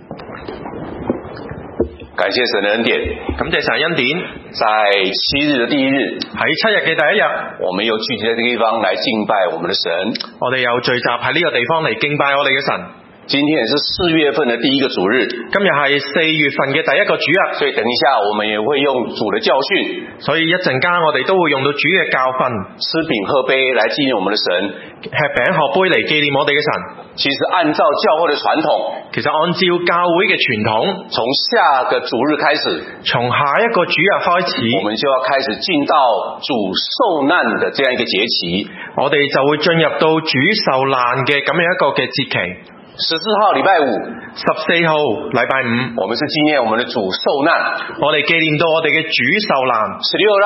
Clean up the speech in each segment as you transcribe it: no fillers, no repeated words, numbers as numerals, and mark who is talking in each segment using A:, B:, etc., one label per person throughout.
A: 感謝神的恩典，
B: 感謝神恩典。
A: 在7日的第1日，
B: 喺7日嘅第1日，
A: 我們又聚集在這個地方來敬拜我們的神。
B: 我哋又聚集喺呢個地方嚟敬拜我哋嘅神。
A: 今天也是4月份的第一個主日，
B: 今日係4月份嘅第一個主日，
A: 所以等一下我們也會用主的教訓，
B: 所以一陣間我哋都會用到主嘅教訓，
A: 吃餅喝杯來紀念我們的神，
B: 吃餅喝杯嚟紀念我哋嘅神。
A: 其實按照教會的傳統，
B: 其實按照教會嘅傳統，
A: 從下個主日開始，
B: 從下一個主日開始，
A: 我們就要開始進到主受難的這樣一個節期，
B: 我哋就會進入到主受難嘅咁樣一個嘅節期。
A: 14號禮拜五
B: ，14號禮拜五，
A: 我們是紀念我們的主受難，
B: 我哋紀念到我哋嘅主受難。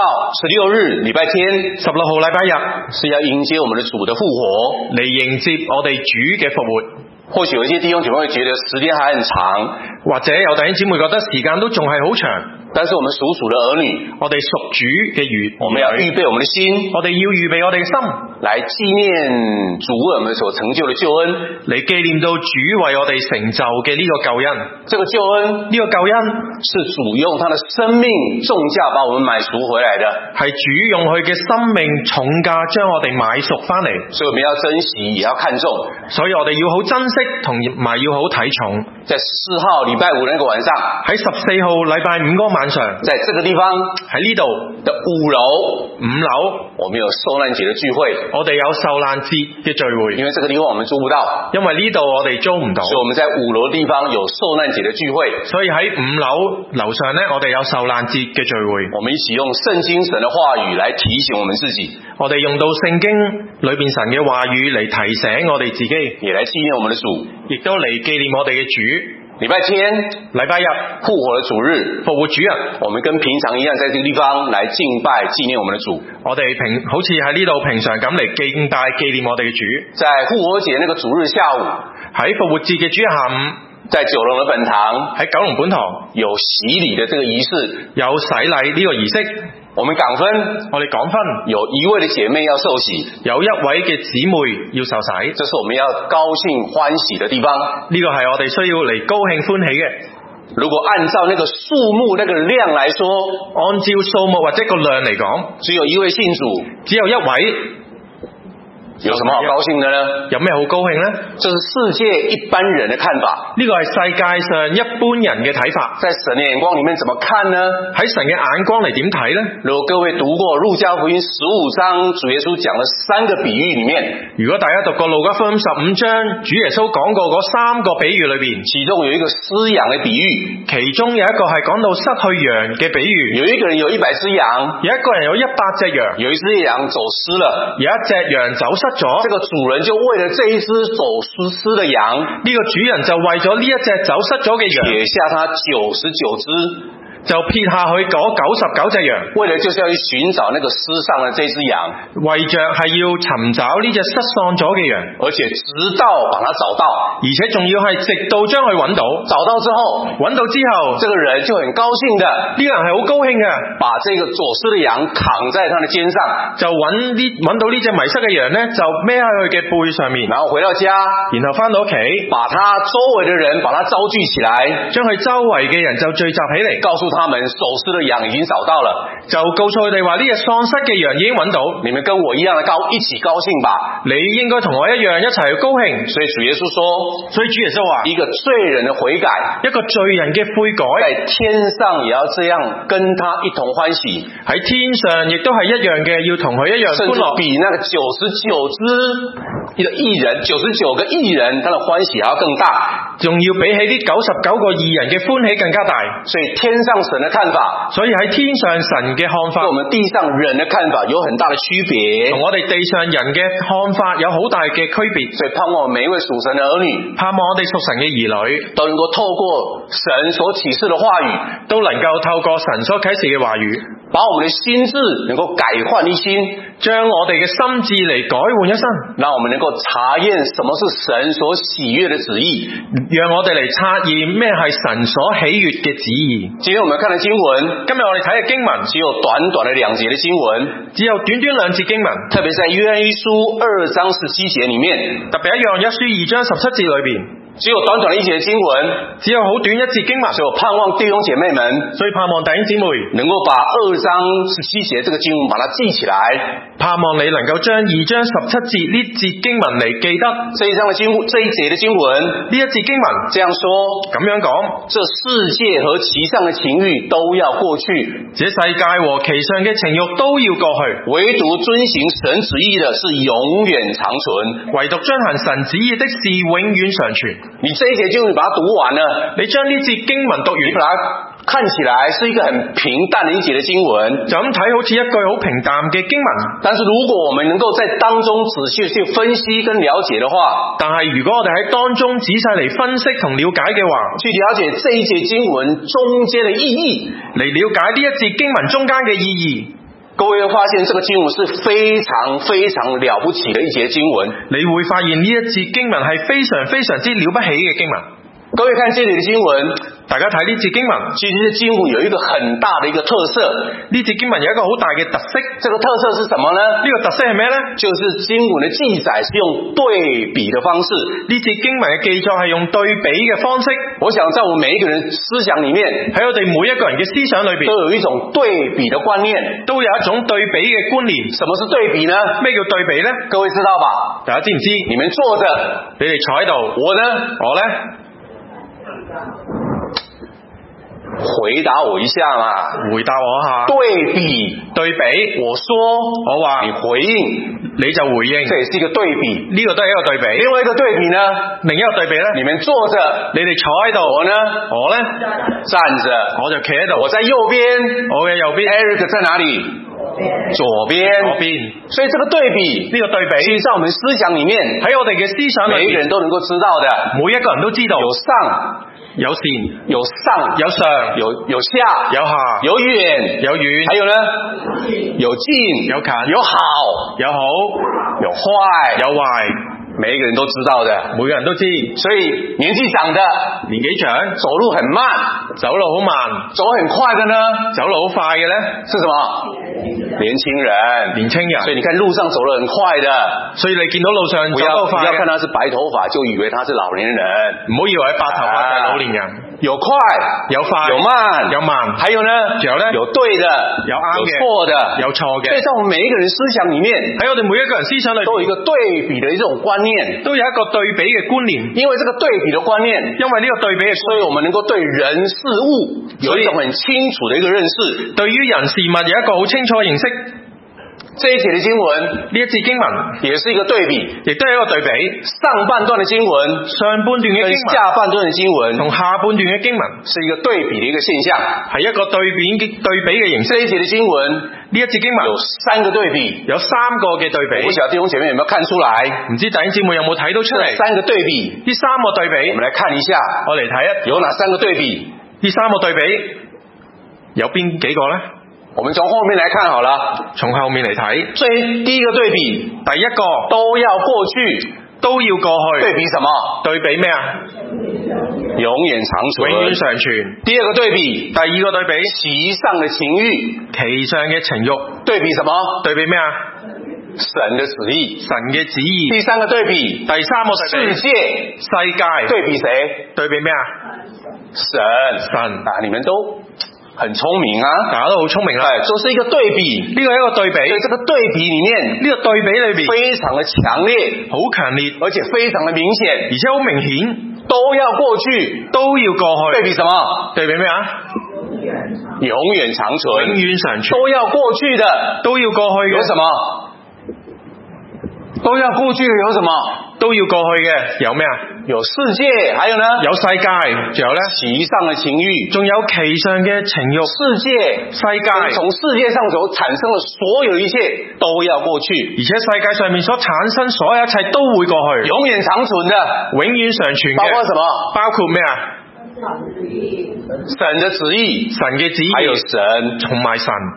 A: 16日禮拜天
B: ，16號禮拜日
A: 是要迎接我們的主的復活，
B: 嚟迎接我哋主嘅復活。
A: 或許有一些弟兄姐妹會覺得時間還很長，
B: 或者有弟兄姊妹覺得時間都仲係好長，
A: 但是我們屬主的兒女，
B: 我哋屬主嘅兒女，
A: 我們要預備我們的心，
B: 我哋要預備我哋嘅心，
A: 來紀念主為我們所成就的救恩，
B: 嚟紀念到主為我哋成就嘅呢個救恩。
A: 這個救恩，
B: 呢個救恩
A: 是主用他的生命重價把我們買贖回來的，
B: 係主用佢嘅生命重價將我哋買贖翻嚟，
A: 所以我們要珍惜，也要看重，
B: 所以我哋要好珍惜同埋要好睇重。
A: 在14號禮拜五那個晚上，
B: 喺14號禮拜五嗰個晚上，
A: 在這個地方
B: 喺呢度
A: 的5樓，我們有受難節的聚會，
B: 我哋有受難節嘅聚會，
A: 因為這個地方我們租不到，
B: 因為呢度我哋租唔到，
A: 所以我們在5樓的地方有受難節的聚會，
B: 所以喺5樓樓上呢，我哋有受難節嘅聚會，
A: 我們一起用聖經神的話語來提醒我們自己，
B: 我哋用到聖經裏邊神嘅話語嚟提醒我哋自己，
A: 也來紀念我們的主，亦
B: 都嚟紀念我哋嘅主。
A: 禮拜天、
B: 禮拜日、
A: 復活的主日、
B: 復活主日，
A: 我們跟平常一樣，在這個地方來敬拜紀念我們的主。
B: 我哋好似喺呢度平常咁嚟敬拜紀念我哋嘅主。
A: 在復活節那個主日下午，
B: 喺復活節嘅主日下午，
A: 在九龍的本堂，
B: 喺九龍本堂
A: 有洗禮的這個儀式，
B: 有洗禮呢個儀式。
A: 我們講分，有一位的姐妹要受洗，
B: 有一位嘅姊妹要受洗，
A: 這是我們要高興歡喜的地方。
B: 呢個係我哋需要嚟高興歡喜嘅。
A: 如果按照那個數目那個量來說，
B: 按照數目或者個量嚟講，
A: 只有一位信主，
B: 只有一位。
A: 有什麼好高興的呢？
B: 有咩好高興呢？
A: 這是世界一般人的看法，
B: 呢個係世界上一般人嘅睇法。
A: 在神的眼光裡面怎麼看呢？
B: 喺神嘅眼光嚟點睇呢？
A: 如果各位讀過路加福音15章，主耶穌講了3個比喻裡面，
B: 如果大家讀過路加福音15章，主耶穌講過嗰3個比喻裏邊，
A: 其中有一個失羊嘅比喻，
B: 其中有一個係講到失去羊嘅比喻。
A: 有一個人有100隻羊，
B: 有一個人有100隻羊，
A: 有一隻羊走失了，
B: 有一隻羊走失咗，
A: 這個主人就為了這一隻走失的羊，
B: 呢個主人就為咗呢一隻走失咗嘅羊，
A: 撇下他99隻。
B: 就撇下佢嗰99隻羊，
A: 為了就是要去尋找那個失喪的這隻羊，
B: 為着係要尋找呢隻失喪咗嘅羊，
A: 而且直到把它找到，
B: 而且仲要係直到將佢揾到，
A: 找到之後，
B: 揾到之後，
A: 這個人就很高興的，
B: 呢個人係好高興嘅，
A: 把這個走失的羊扛在他的肩上，
B: 就揾到呢隻迷失嘅羊呢，就孭喺佢嘅背上面，
A: 然後回到家，
B: 然後翻到屋企，
A: 把他周圍的人把他招聚起來，
B: 將佢周圍嘅人就聚集起嚟，
A: 告訴他們走失的羊已經找到了，
B: 就告訴佢哋話呢隻喪失嘅羊已經揾到，
A: 你們跟我一樣的一起高興吧，
B: 你應該同我一樣一齊去高興。
A: 所以主耶穌說，
B: 所以主耶穌話，
A: 一個罪人的悔改，
B: 一個罪人嘅悔改，
A: 在天上也要這樣跟他一同歡喜，
B: 喺天上亦都係一樣嘅，要同佢一樣歡樂，
A: 甚至比那個99個義人，他的歡喜還要更大，
B: 仲要比起呢99個義人嘅歡喜更加大。
A: 所以天上神的看法，
B: 所以喺天上神嘅看法，
A: 跟我們地上人的看法有很大的區別，
B: 同我哋地上人嘅看法有好大嘅區別。
A: 所以盼望每一位屬神的兒女，
B: 盼望我哋屬神嘅兒女
A: 都能夠透過神所啟示的話語，
B: 都能夠透過神所啟示嘅話語，
A: 把我們的心智能夠改換一新，
B: 將我哋嘅心智嚟改換一新，
A: 讓我們能夠查驗什麼是神所喜悅的旨意，
B: 讓我哋嚟察驗咩係神所喜悅嘅旨意。
A: 今天我們看的經文，
B: 今日我哋睇嘅經文
A: 只有短短的2節的經文，
B: 只有短短2節經文，
A: 特別在約翰一書2章17節裡面，
B: 特別喺約翰一書2章17節裏邊。
A: 只有短短的一节经文，
B: 只有好短一節經文，
A: 所以我盼望弟兄姐妹們
B: 所以盼望弟兄姊妹
A: 能夠把2章17節這個經文把它記起來，
B: 盼望你能夠將2章17節呢節經文嚟記得。
A: 這一節的經文，
B: 呢一節經文
A: 這樣說，
B: 咁樣講，
A: 這世界和其上的情欲都要過去，
B: 這世界和其上嘅情欲都要過去，
A: 唯獨遵行神旨意的是永遠長存，
B: 唯獨遵行神旨意的是永遠常存。
A: 你這一節經文把它讀完了，
B: 你將呢節經文讀完，
A: 把它看起來是一個很平淡的一節的經文，
B: 就咁睇好似一句好平淡嘅經文。
A: 但是如果我們能夠在當中仔細去分析跟了解的話，
B: 但係如果我哋喺當中仔細嚟分析同了解嘅話，
A: 去了解這一節經文中間的意義，
B: 嚟了解呢一節經文中間嘅意義，
A: 各位會發現這個經文是非常非常了不起的一節經文。
B: 你會發現呢一節經文係非常非常之了不起嘅經文。
A: 各位看這裡的經文，
B: 大家睇呢節經文，
A: 其實經文有一個很大的一個特色。
B: 呢節經文有一個好大嘅特色，
A: 這個特色是什麼呢？
B: 呢個特色係咩呢？
A: 就是經文的記載是用對比的方式。
B: 呢節經文嘅記載係用對比嘅方式。
A: 我想在我們每一個人思想裡面，
B: 喺我哋每一個人嘅思想裏邊，
A: 都有一種對比的觀念，
B: 都有一種對比嘅觀念。
A: 什麼是對比呢？
B: 咩叫對比呢？
A: 各位知道吧？
B: 大家知唔知？
A: 你們坐着，
B: 你哋坐喺度，我呢？
A: 回答我一下嘛，
B: 回答我一下。
A: 對比，我說，
B: 我話，
A: 你回應，
B: 你就回應，
A: 這也是一個對比，
B: 呢個都係一個對比。
A: 另外一個對比呢？
B: 另一個對比呢？
A: 你們坐着，
B: 你哋坐喺度，我呢
A: 站着，
B: 我就企喺度，
A: 我在右邊，
B: 我嘅右邊
A: Eric 在哪裡？左邊，所以這個對比，
B: 呢個對比，
A: 其實在我們思想裡面，
B: 喺我哋嘅思想裏面，
A: 每一個人都能夠知道的，
B: 每一個人都知道，
A: 有上，
B: 有善，
A: 有上，
B: 有上，
A: 有下，
B: 有下，
A: 有遠，
B: 有遠，
A: 還有呢，有近，
B: 有近，
A: 有好，
B: 有好，
A: 有壞，
B: 有壞，
A: 每一個人都知道的，
B: 每個人都知。所
A: 以年紀長的，
B: 年紀長，
A: 走路很慢，
B: 走路好慢，
A: 走很快的呢，
B: 走路好快嘅呢，
A: 是什麼？年輕人，所以你看路上走得很快的，所以你見到路上走得快，不要看他是白頭髮就以為他是老年人，
B: 唔好以為係白頭髮就係老年人。
A: 有快，
B: 有快，
A: 有慢，
B: 有慢，
A: 還有呢，有對的，
B: 有啱嘅，
A: 有錯的，
B: 有錯嘅。
A: 所以在我們每一個人思想裡面，
B: 喺我哋每一個人思想裏面，
A: 都有一個對比的一種觀念，
B: 都有一個對比嘅觀念。因為這個對比的觀念，因為呢個對比嘅，所以我們能夠對人事物有一種很清楚的一個認識。對於人事物有一個好清楚嘅認識。這一節的經文，呢一節經文也是一個對比，亦都係一個對比。上半段的經文，上半段嘅經文，下半段的經文，同下半段嘅經文，是一個對比的一個現象，係一個對比嘅形式。這一節的經文，呢一節經文有三個對比，有三個嘅對比。我不曉得弟兄姐妹有沒有看出來？唔知弟兄姊妹有冇睇到出嚟？三個對比，呢三個對比，我們來看一下，我嚟睇一，有哪三個對比？呢三個對比有邊幾個呢？我們從後面來看好了，從後面嚟睇。第一個對比，第一個都要過去，都要過去。對比什麼？對比咩啊？永遠長存，永遠長存。第二個對比，第二個對比，其上的情欲，其上嘅情欲。對比什麼？對比咩啊？神的旨意，神嘅旨意。第三個對比，第三個對比，世界，世界。對比誰？對比咩啊？神啊，你們都很聰明啊，大家都好聰明啦，就是一個對比，呢個係一個對比，所以這個對比裡面，呢個對比裏邊非常的強烈，好強烈，而且非常的明顯，而且好明顯，都要過去，都要過去。對比什麼？對比咩啊？永遠長存，永遠長存，都要過去的，都要過去嘅，有什麼？都要過去嘅有什麼？都要過去嘅有咩啊？有世界，還有呢？有世界，仲有呢？其上的情欲，仲有其上嘅情欲。世界，世界，從世界上所產生的所有一切都要過去，而且世界上面所產生所有一切都會過去，永遠長存的，永遠長存嘅。包括什麼？包括咩啊？神的旨意，神嘅旨意，還有神，同埋神。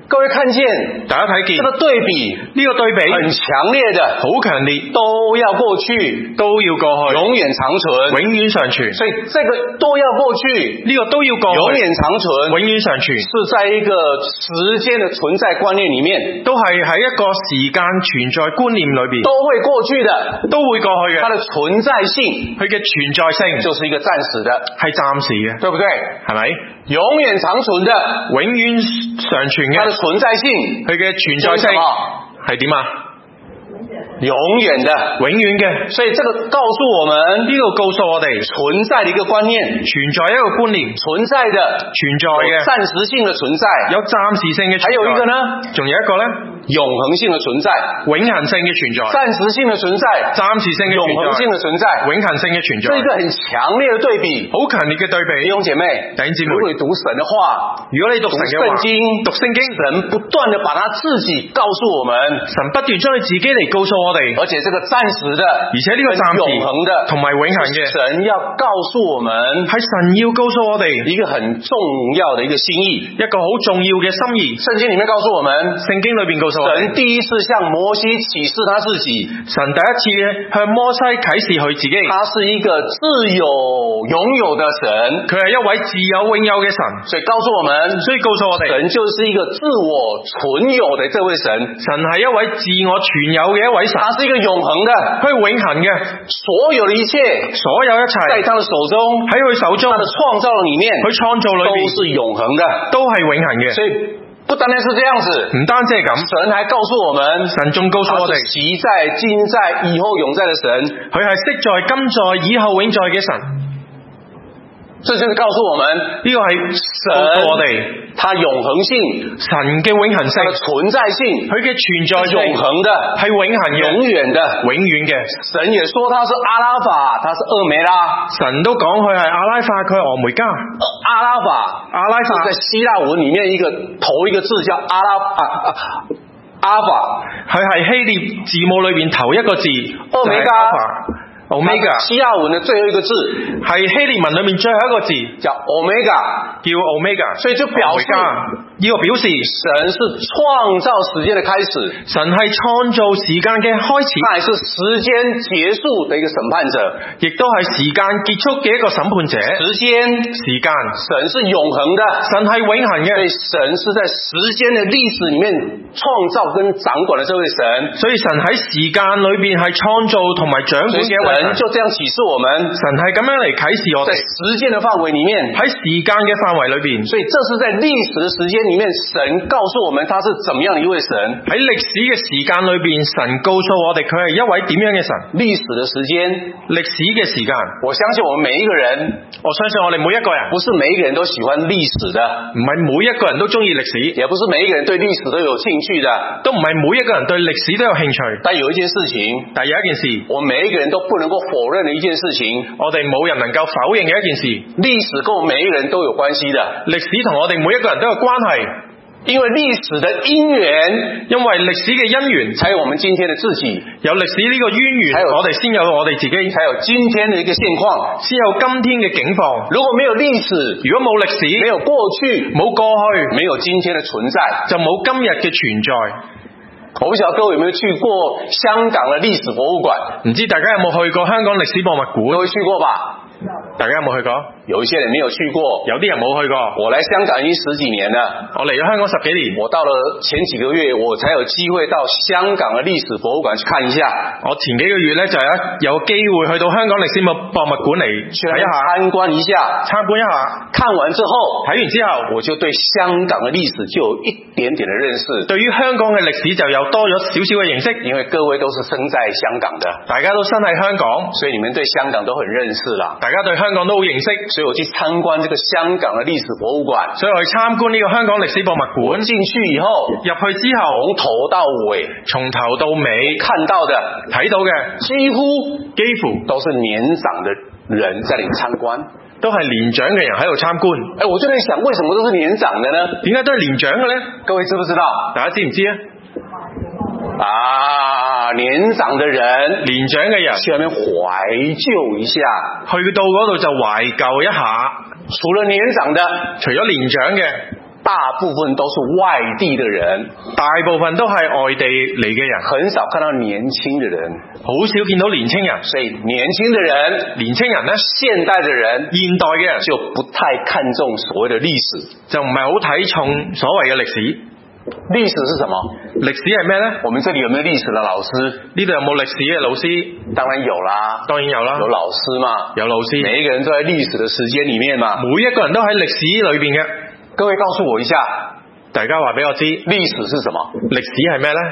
A: 各位看见，
B: 大家睇見
A: 這個對比，
B: 呢個對比
A: 很強烈的，
B: 好強烈，
A: 都要過去，
B: 都要過去，
A: 永遠長存，
B: 永遠常存。
A: 所以這個都要過去，
B: 呢個都要過去，
A: 永遠長存，
B: 永遠常存，
A: 是在一個時間的存在觀念裡面，
B: 都係喺一個時間存在觀念裏邊，
A: 都會過去的，
B: 都會過去嘅。
A: 它的存在性，
B: 佢嘅存在性
A: 就是一個暫時的，
B: 係暫時嘅，
A: 對不對？
B: 係咪？
A: 永遠長存的，
B: 永遠常存嘅，
A: 它的存在性，
B: 佢嘅存在性係點啊？
A: 永遠的，
B: 永遠嘅。
A: 所以這個告訴我們，
B: 呢個告訴我哋
A: 存在的一個觀念，
B: 存在一個觀念，
A: 存在的，
B: 存在嘅，
A: 暫時性的存在，
B: 有暫時性嘅存在。還有一個呢？仲有一個呢？
A: 永恆性的存在，
B: 永恆性嘅存在，
A: 暫時性的存在，
B: 暫時性嘅存在，
A: 永恆性的存在，
B: 永恆性嘅存在，
A: 這是一個很強烈的對比，
B: 好強烈嘅對比。
A: 弟兄姐妹，
B: 弟兄姊妹，
A: 如果你讀神的話，
B: 如果你讀神嘅話，讀聖經，
A: 神不斷地把他自己告訴我們，
B: 神不斷將佢自己嚟告訴我哋，
A: 而且這個暫時的，
B: 而且呢個暫時
A: 永恆的，
B: 同埋永恆嘅，
A: 神要告訴我們，
B: 係神要告訴我哋
A: 一個很重要的一個心意，
B: 一個好重要嘅心意。
A: 聖經裡面告訴我們，
B: 聖經裏邊告訴我哋，
A: 神第一次向摩西啟示他自己，
B: 神第一次向摩西啟示佢自己，
A: 他是一個自有永有的神，
B: 佢係一位自有永有嘅神，
A: 所以告訴我們，
B: 所以告訴我哋，
A: 神就是一個自我存有的這位神，
B: 神係一位自我存有嘅一位神，
A: 他是一個永恆的，
B: 佢係永恆嘅，
A: 所有的一切，
B: 所有一切
A: 在他的手中，
B: 喺佢手中，
A: 他的創造裡面，
B: 佢創造裏面
A: 都是永恆的，
B: 都係永恆嘅，
A: 所以不單單是這樣子，
B: 唔單止係咁，
A: 神還告訴我們，
B: 神仲告訴我哋，
A: 他是昔在、今在、以後永在的神，
B: 佢係昔在、今在、以後永在嘅神。
A: 這就是告訴我們，
B: 呢個係神我哋，
A: 他永恆性，
B: 神嘅永恆性，
A: 他的存在性，
B: 佢嘅存在性，
A: 永恆的，
B: 係永恆嘅，
A: 永遠的，
B: 永遠嘅。
A: 神也說他是阿拉法，他是俄梅拉，
B: 神都講佢係阿拉法，佢係俄梅加。
A: 阿拉法在希臘文裡面一個頭一個字叫阿法，
B: 佢係希臘字母裏邊頭一個字，
A: 俄梅加。
B: Omega，
A: 希臘文的最後一個字
B: 係希臘文裏面最後一個字
A: 叫 Omega，
B: 叫 Omega， 所以就表示呢個表示
A: 神是創造時間的開始，
B: 神係創造時間嘅開始，
A: 他也是時間結束的一個審判者，
B: 亦都係時間結束嘅一個審判者。時間，
A: 神是永恆的，
B: 神係永恆嘅，
A: 所以神是在時間的歷史裡面創造跟掌管的這位神，
B: 所以神喺時間裏邊係創造同埋掌管嘅一位神。
A: 就這樣啟示我們，
B: 神係咁樣嚟啟示我哋，
A: 在時間的範圍裡面，
B: 喺時間嘅範圍裏邊，
A: 所以這是在歷史的時間裡面，神告訴我們他是怎麼樣的一位神。
B: 喺歷史嘅時間裏邊，神告訴我哋佢係一位點樣嘅神。
A: 歷史的時間，
B: 歷史嘅時間，
A: 我相信我們每一個人，
B: 我相信我哋每一個人，
A: 不是每一個人都喜歡歷史的，
B: 唔係每一個人都中意歷史，
A: 也不是每一個人對歷史都有興趣的，
B: 都唔係每一個人對歷史都有興趣。
A: 但有一件事情，
B: 但有一件事，
A: 我們每一個人都不能夠否認的一件事情，
B: 我哋冇人能夠否認嘅一件事，
A: 歷史跟我們每一個人都有關係的，
B: 歷史同我哋每一個人都有關係。
A: 因為歷史的因緣，
B: 因為歷史嘅因緣，
A: 才有我們今天的自己。
B: 有歷史呢個淵源，我哋先有我哋自己，
A: 才有今天的一個現況，
B: 先有今天嘅境況。
A: 如果沒有歷史，
B: 如果冇歷史，
A: 沒有過去，
B: 冇過去，
A: 沒有今天的存在，
B: 就冇今日嘅存在。
A: 我不曉得各位有沒有去過香港的歷史博物館？
B: 唔知大家有冇去過香港歷史博物館？
A: 各位去過吧？
B: 大家有冇去過？
A: 有一些人沒有去過，
B: 有啲人冇去過。
A: 我來香港已經10幾年了，
B: 我嚟咗香港10幾年。我
A: 到了前幾個月，我才有機會到香港的歷史博物館去看一下。
B: 我前幾個月呢，就有機會去到香港歷史博物館嚟睇一下，參觀一下。看完之後，睇完之後，
A: 我就對香港的歷史就有一點點的認識。
B: 對於香港嘅歷史就有多咗少少嘅認識，
A: 因為各位都是生在香港的，
B: 大家都生喺香港，
A: 所以你們對香港都很認識啦。
B: 大家對香港都好認識，
A: 所以我去參觀這個香港的歷史博物館，
B: 所以我去參觀呢個香港歷史博物館。
A: 進去以後，入去之後，從頭到尾看到的、睇到嘅，幾乎都是年長的人在嚟參觀，
B: 都係年長嘅人喺度參觀。
A: 我就在想，為什麼都是年長的呢？
B: 點解都係年長嘅呢？各位知唔知道？大家知唔知啊？
A: 年長的人，
B: 年長嘅人
A: 去那邊懷舊一下，
B: 去到嗰度就懷舊一下。
A: 除了年長的，
B: 除咗年長嘅， 大部分都是外地的人，
A: 大部分都係外地嚟嘅人，
B: 很少看到年輕的人，
A: 好少見到年青人。
B: 所以年輕的人，
A: 年青人呢，
B: 現代的人，
A: 現代嘅人
B: 就不太看重所謂的歷史，
A: 就唔係好睇重所謂嘅歷史。
B: 歷史是什麼？
A: 歷史係咩呢？
B: 我們這裡有沒有歷史的老師？
A: 呢度有冇歷史嘅老師？
B: 當然有啦，
A: 當然有啦，
B: 有老師嘛，
A: 有老師，
B: 每一個人都在歷史的時間裡面嘛，
A: 每一個人都喺歷史裏邊嘅。
B: 各位告訴我一下，
A: 大家話俾我知，
B: 歷史是什麼？
A: 歷史係咩呢？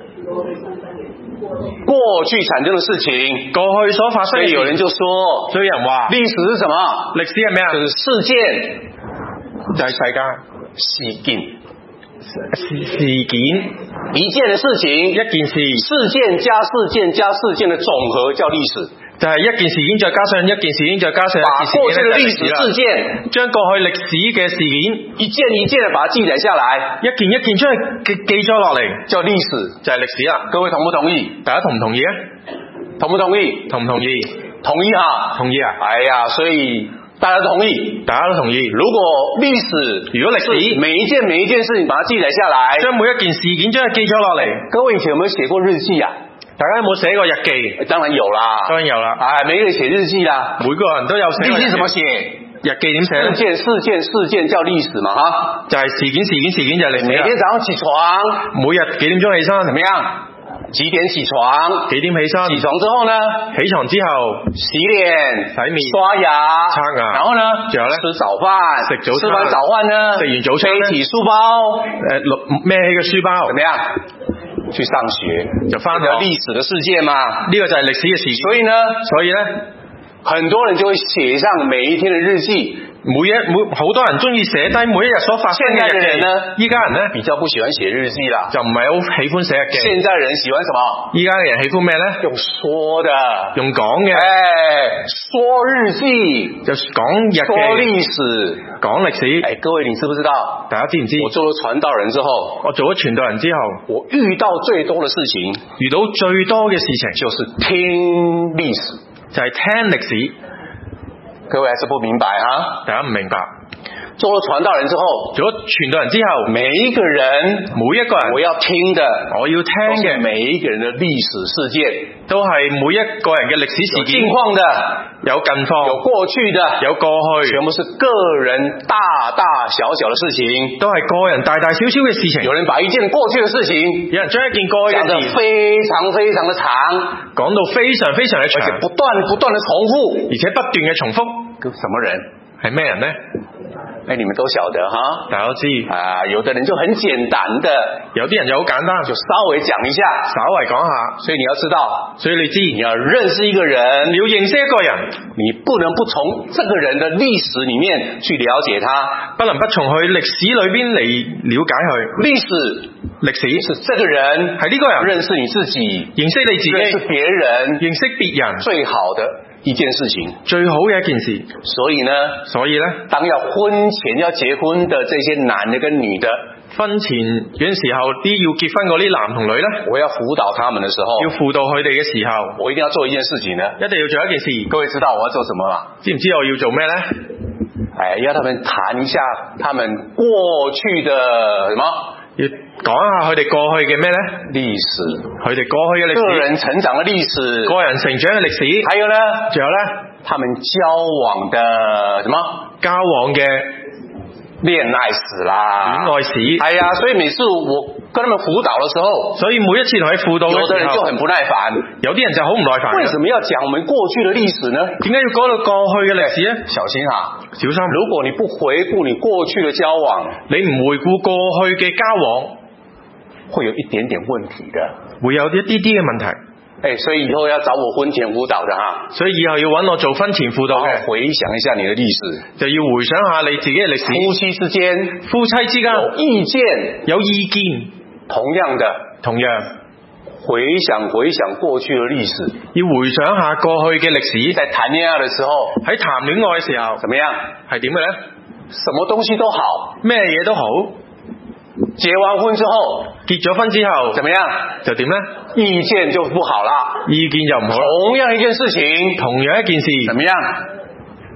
B: 過去產生的事情，
A: 過去所發生嘅事。
B: 所以有人就說，
A: 所以有人話
B: 歷史是什麼？
A: 歷史係咩啊？
B: 就是事件，
A: 就係世界
B: 事件。
A: 事件，
B: 一件的事情，
A: 一件事，
B: 事件加事件加事件的總和叫歷史，
A: 就係一件事件再加上一件事件再加上
B: 把過去的歷史事件，
A: 將過去歷史嘅事件
B: 一件一件的把它記載下來，
A: 一件一件將佢記咗落嚟，
B: 叫歷史，
A: 就係歷史啦。
B: 各位同不同意？
A: 大家同唔同意啊？
B: 同不同意？
A: 同唔同意？
B: 同意哈，
A: 同意啊！
B: 哎呀，所以大家都同意，
A: 大家都同意。
B: 如果歷史，
A: 如果歷史
B: 每一件事情把它記載下來，
A: 將每一件事件將佢記咗落嚟。
B: 各位以前有沒有寫過日記啊？
A: 大家有冇寫過日記？
B: 當然有啦，
A: 當然有啦。
B: 哎，每個人寫日記啦，
A: 每個人都有寫。
B: 日記怎麼寫？
A: 日記點寫？
B: 事件叫歷史嘛，哈，
A: 就係事件就係歷史。
B: 每天早上起床，
A: 每日幾點鐘起身？
B: 怎麼樣？幾點起床？
A: 幾點起身？
B: 起床之後呢？
A: 起床之後
B: 洗臉、
A: 洗面、
B: 刷牙、
A: 刷牙，
B: 然後呢？
A: 仲有呢？
B: 吃早飯。
A: 食早餐。
B: 吃完早飯呢？
A: 食完早餐呢？
B: 背起書包。
A: 孭起個書包。
B: 怎麼樣？去上學。
A: 就返學。
B: 歷史的事件嘛。
A: 呢個就係歷史嘅事件。
B: 所以呢，很多人就會寫上每一天的日記。
A: 好多人中意寫低每一日所發生嘅日記。依家人呢
B: 比較不喜歡寫日記啦，
A: 就唔係好喜歡寫日記。
B: 現在人喜歡什麼？
A: 依家嘅人喜歡咩呢？
B: 用說的，
A: 用講嘅。
B: 說日記
A: 就講日記。
B: 說歷史，
A: 講歷史。
B: 各位你知不知道？
A: 大家知唔知？
B: 我做咗傳道人之後，
A: 我做咗傳道人之後，
B: 我遇到最多的事情，
A: 遇到最多嘅事情
B: 就是聽歷史，
A: 就係聽歷史。
B: 各位還是不明白哈？
A: 大家唔明白。
B: 做咗傳道人之後，
A: 做咗傳道人之後，
B: 每一個人，我要聽嘅，每一個人的歷史事件，
A: 都係每一個人嘅歷史事件。
B: 有近況的，
A: 有近況，
B: 有過去的，
A: 有過去，
B: 全部是個人大大小小的事情，
A: 都係個人大大小小嘅事情。
B: 有人把一件過去的事情，
A: 有人將一件過去嘅事
B: 講得非常非常的長，
A: 講到非常非常嘅長，
B: 而且不斷的重複，
A: 而且不斷嘅重複。
B: 什麼人？
A: 係咩人呢？
B: 你們都曉得哈，
A: 大家都知
B: 啊，有的人就很簡單的，
A: 有啲人就好簡單，
B: 就稍微講一下，
A: 稍微講下。
B: 所以你要知道，
A: 所以你知
B: 你要認識一個人，
A: 你要認識一個人，
B: 你不能不從這個人的歷史裡面去了解他，
A: 不能不從佢歷史裏邊嚟了解佢。歷史
B: 是這個人，
A: 係呢個人
B: 認識你自己，
A: 認識你自己，
B: 認識別人，
A: 認識別人，
B: 最好的一件事情，
A: 最好嘅一件事。
B: 所以呢，當要婚前要結婚的這些男的跟女的，
A: 婚前嗰陣時候啲要結婚嗰啲男同女呢，
B: 我要輔導他們的時候，
A: 要輔導佢哋嘅時候，
B: 我一定要做一件事情呢，
A: 一定要做一件事。
B: 各位知道我要做什麼嗎？
A: 知唔知我要做咩呢？
B: 要他們談一下他們過去的什麼？
A: 要講下佢哋過去嘅咩呢？
B: 歷史，
A: 佢哋過去嘅歷史，
B: 個人成長嘅歷史，
A: 個人成長嘅歷史，
B: 還有呢，
A: 仲有呢，
B: 他們交往的什麼？
A: 交往嘅
B: 戀愛史啦，
A: 戀愛史。
B: 所以每次我跟他們輔導的時候，
A: 所以每一次同佢輔導嘅時候，
B: 有的人就很不耐煩，
A: 有啲人就好唔耐煩。
B: 為什麼要講我們過去的歷史呢？
A: 點解要講到過去嘅歷史呢？
B: 小心啊，
A: 小心！
B: 如果你不回顧你過去的交往，
A: 你唔回顧過去嘅交往，
B: 會有一點點問題的，
A: 會有一啲啲嘅問題。
B: 所以以後要找我婚前輔導的哈，
A: 所以以後要揾我做婚前輔導嘅，
B: 回想一下你的歷史，
A: 就要回想下你自己嘅歷史。
B: 夫妻之間，
A: 夫妻之間
B: 有意見，
A: 有意見，
B: 同樣回想過去的歷史，
A: 要回想下過去嘅歷史。
B: 在談戀愛的時候，
A: 喺談戀愛嘅時候，
B: 怎麼樣？
A: 係點嘅呢？
B: 什麼東西都好，
A: 咩嘢都好。
B: 結完婚之後，
A: 結咗婚之後，
B: 怎麼樣？
A: 就點呢？
B: 意見就不好啦，
A: 意見就唔好。
B: 同樣一件事情，
A: 同樣一件事，
B: 怎麼樣？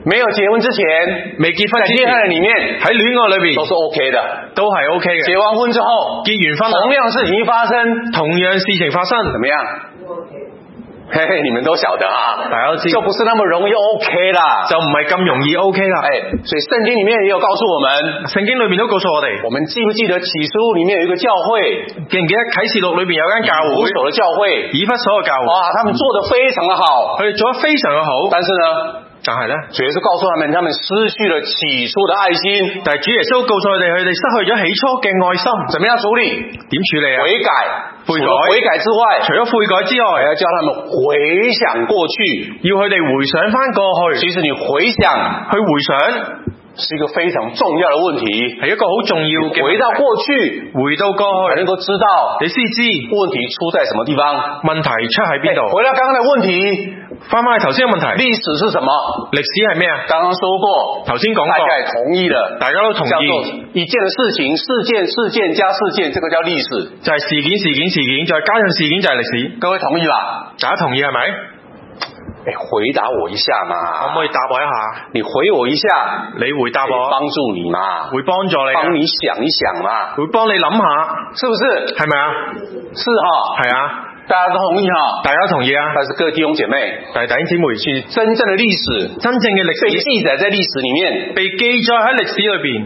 B: 沒有結婚之前，
A: 未結婚之前，
B: 在戀愛裏面，
A: 喺戀愛裏邊
B: 都是 OK 的，
A: 都係 OK 嘅。
B: 結完婚之後，
A: 結完婚
B: 同樣事情發生，
A: 同樣事情發生，
B: 怎麼樣？嘿嘿，你們都曉得啊，
A: 大家都知，
B: 就不是那麼容易 OK 啦，
A: 就唔係咁容易 OK 啦。
B: 所以聖經裏面也有告訴我們，
A: 聖經裏面都告訴我哋，
B: 我們記不記得啟示錄裏面有一個教會？
A: 記唔記得啟示錄裏面有間教會？
B: 以弗所的教會，
A: 以弗所嘅教會，
B: 哇，他們做得非常的好，
A: 佢哋做得非常嘅好，
B: 但是呢？
A: 但係咧，
B: 主耶穌告訴他們失去了起初的愛心。
A: 但係主耶穌告訴佢哋失去咗起初嘅愛心，
B: 怎麼樣處理？
A: 點處理啊？
B: 悔改，
A: 除咗
B: 悔改之外，
A: 除咗悔改之外，
B: 還要叫他們回想過去，
A: 要佢哋回想翻過去。
B: 其實你回想，
A: 去回想。
B: 是一個非常重要的問題，
A: 係一個好重要嘅。
B: 回到過去，
A: 回到過去，
B: 才能夠知道
A: 你先知
B: 問題出在什麼地方，
A: 問題出喺邊度。
B: 回到剛剛的問題，
A: 翻返去頭先嘅問題，
B: 歷史是什麼？
A: 歷史係咩啊？
B: 剛剛說過，
A: 頭先講過，
B: 大家也同意了，
A: 大家都同意。
B: 叫做一件的事情，事件加事件，這個叫歷史，
A: 就係事件，再加上事件就係歷史。
B: 各位同意吧？
A: 大家同意係咪？
B: 回答我一下嘛，
A: 可唔可以答我一下？
B: 你回我一下，
A: 你回答我，
B: 幫助你嘛，
A: 會幫助你，
B: 幫你想一想嘛，
A: 會幫你諗下，
B: 是不是？
A: 係咪啊？
B: 是哈，
A: 係啊，
B: 大家都同意哈，
A: 大家同意啊。
B: 但是各位弟兄姐妹，
A: 但係弟兄姊妹，
B: 其實真正的歷史，
A: 真正嘅歷史
B: 被記載在歷史裡面，
A: 被記載喺歷史裏邊，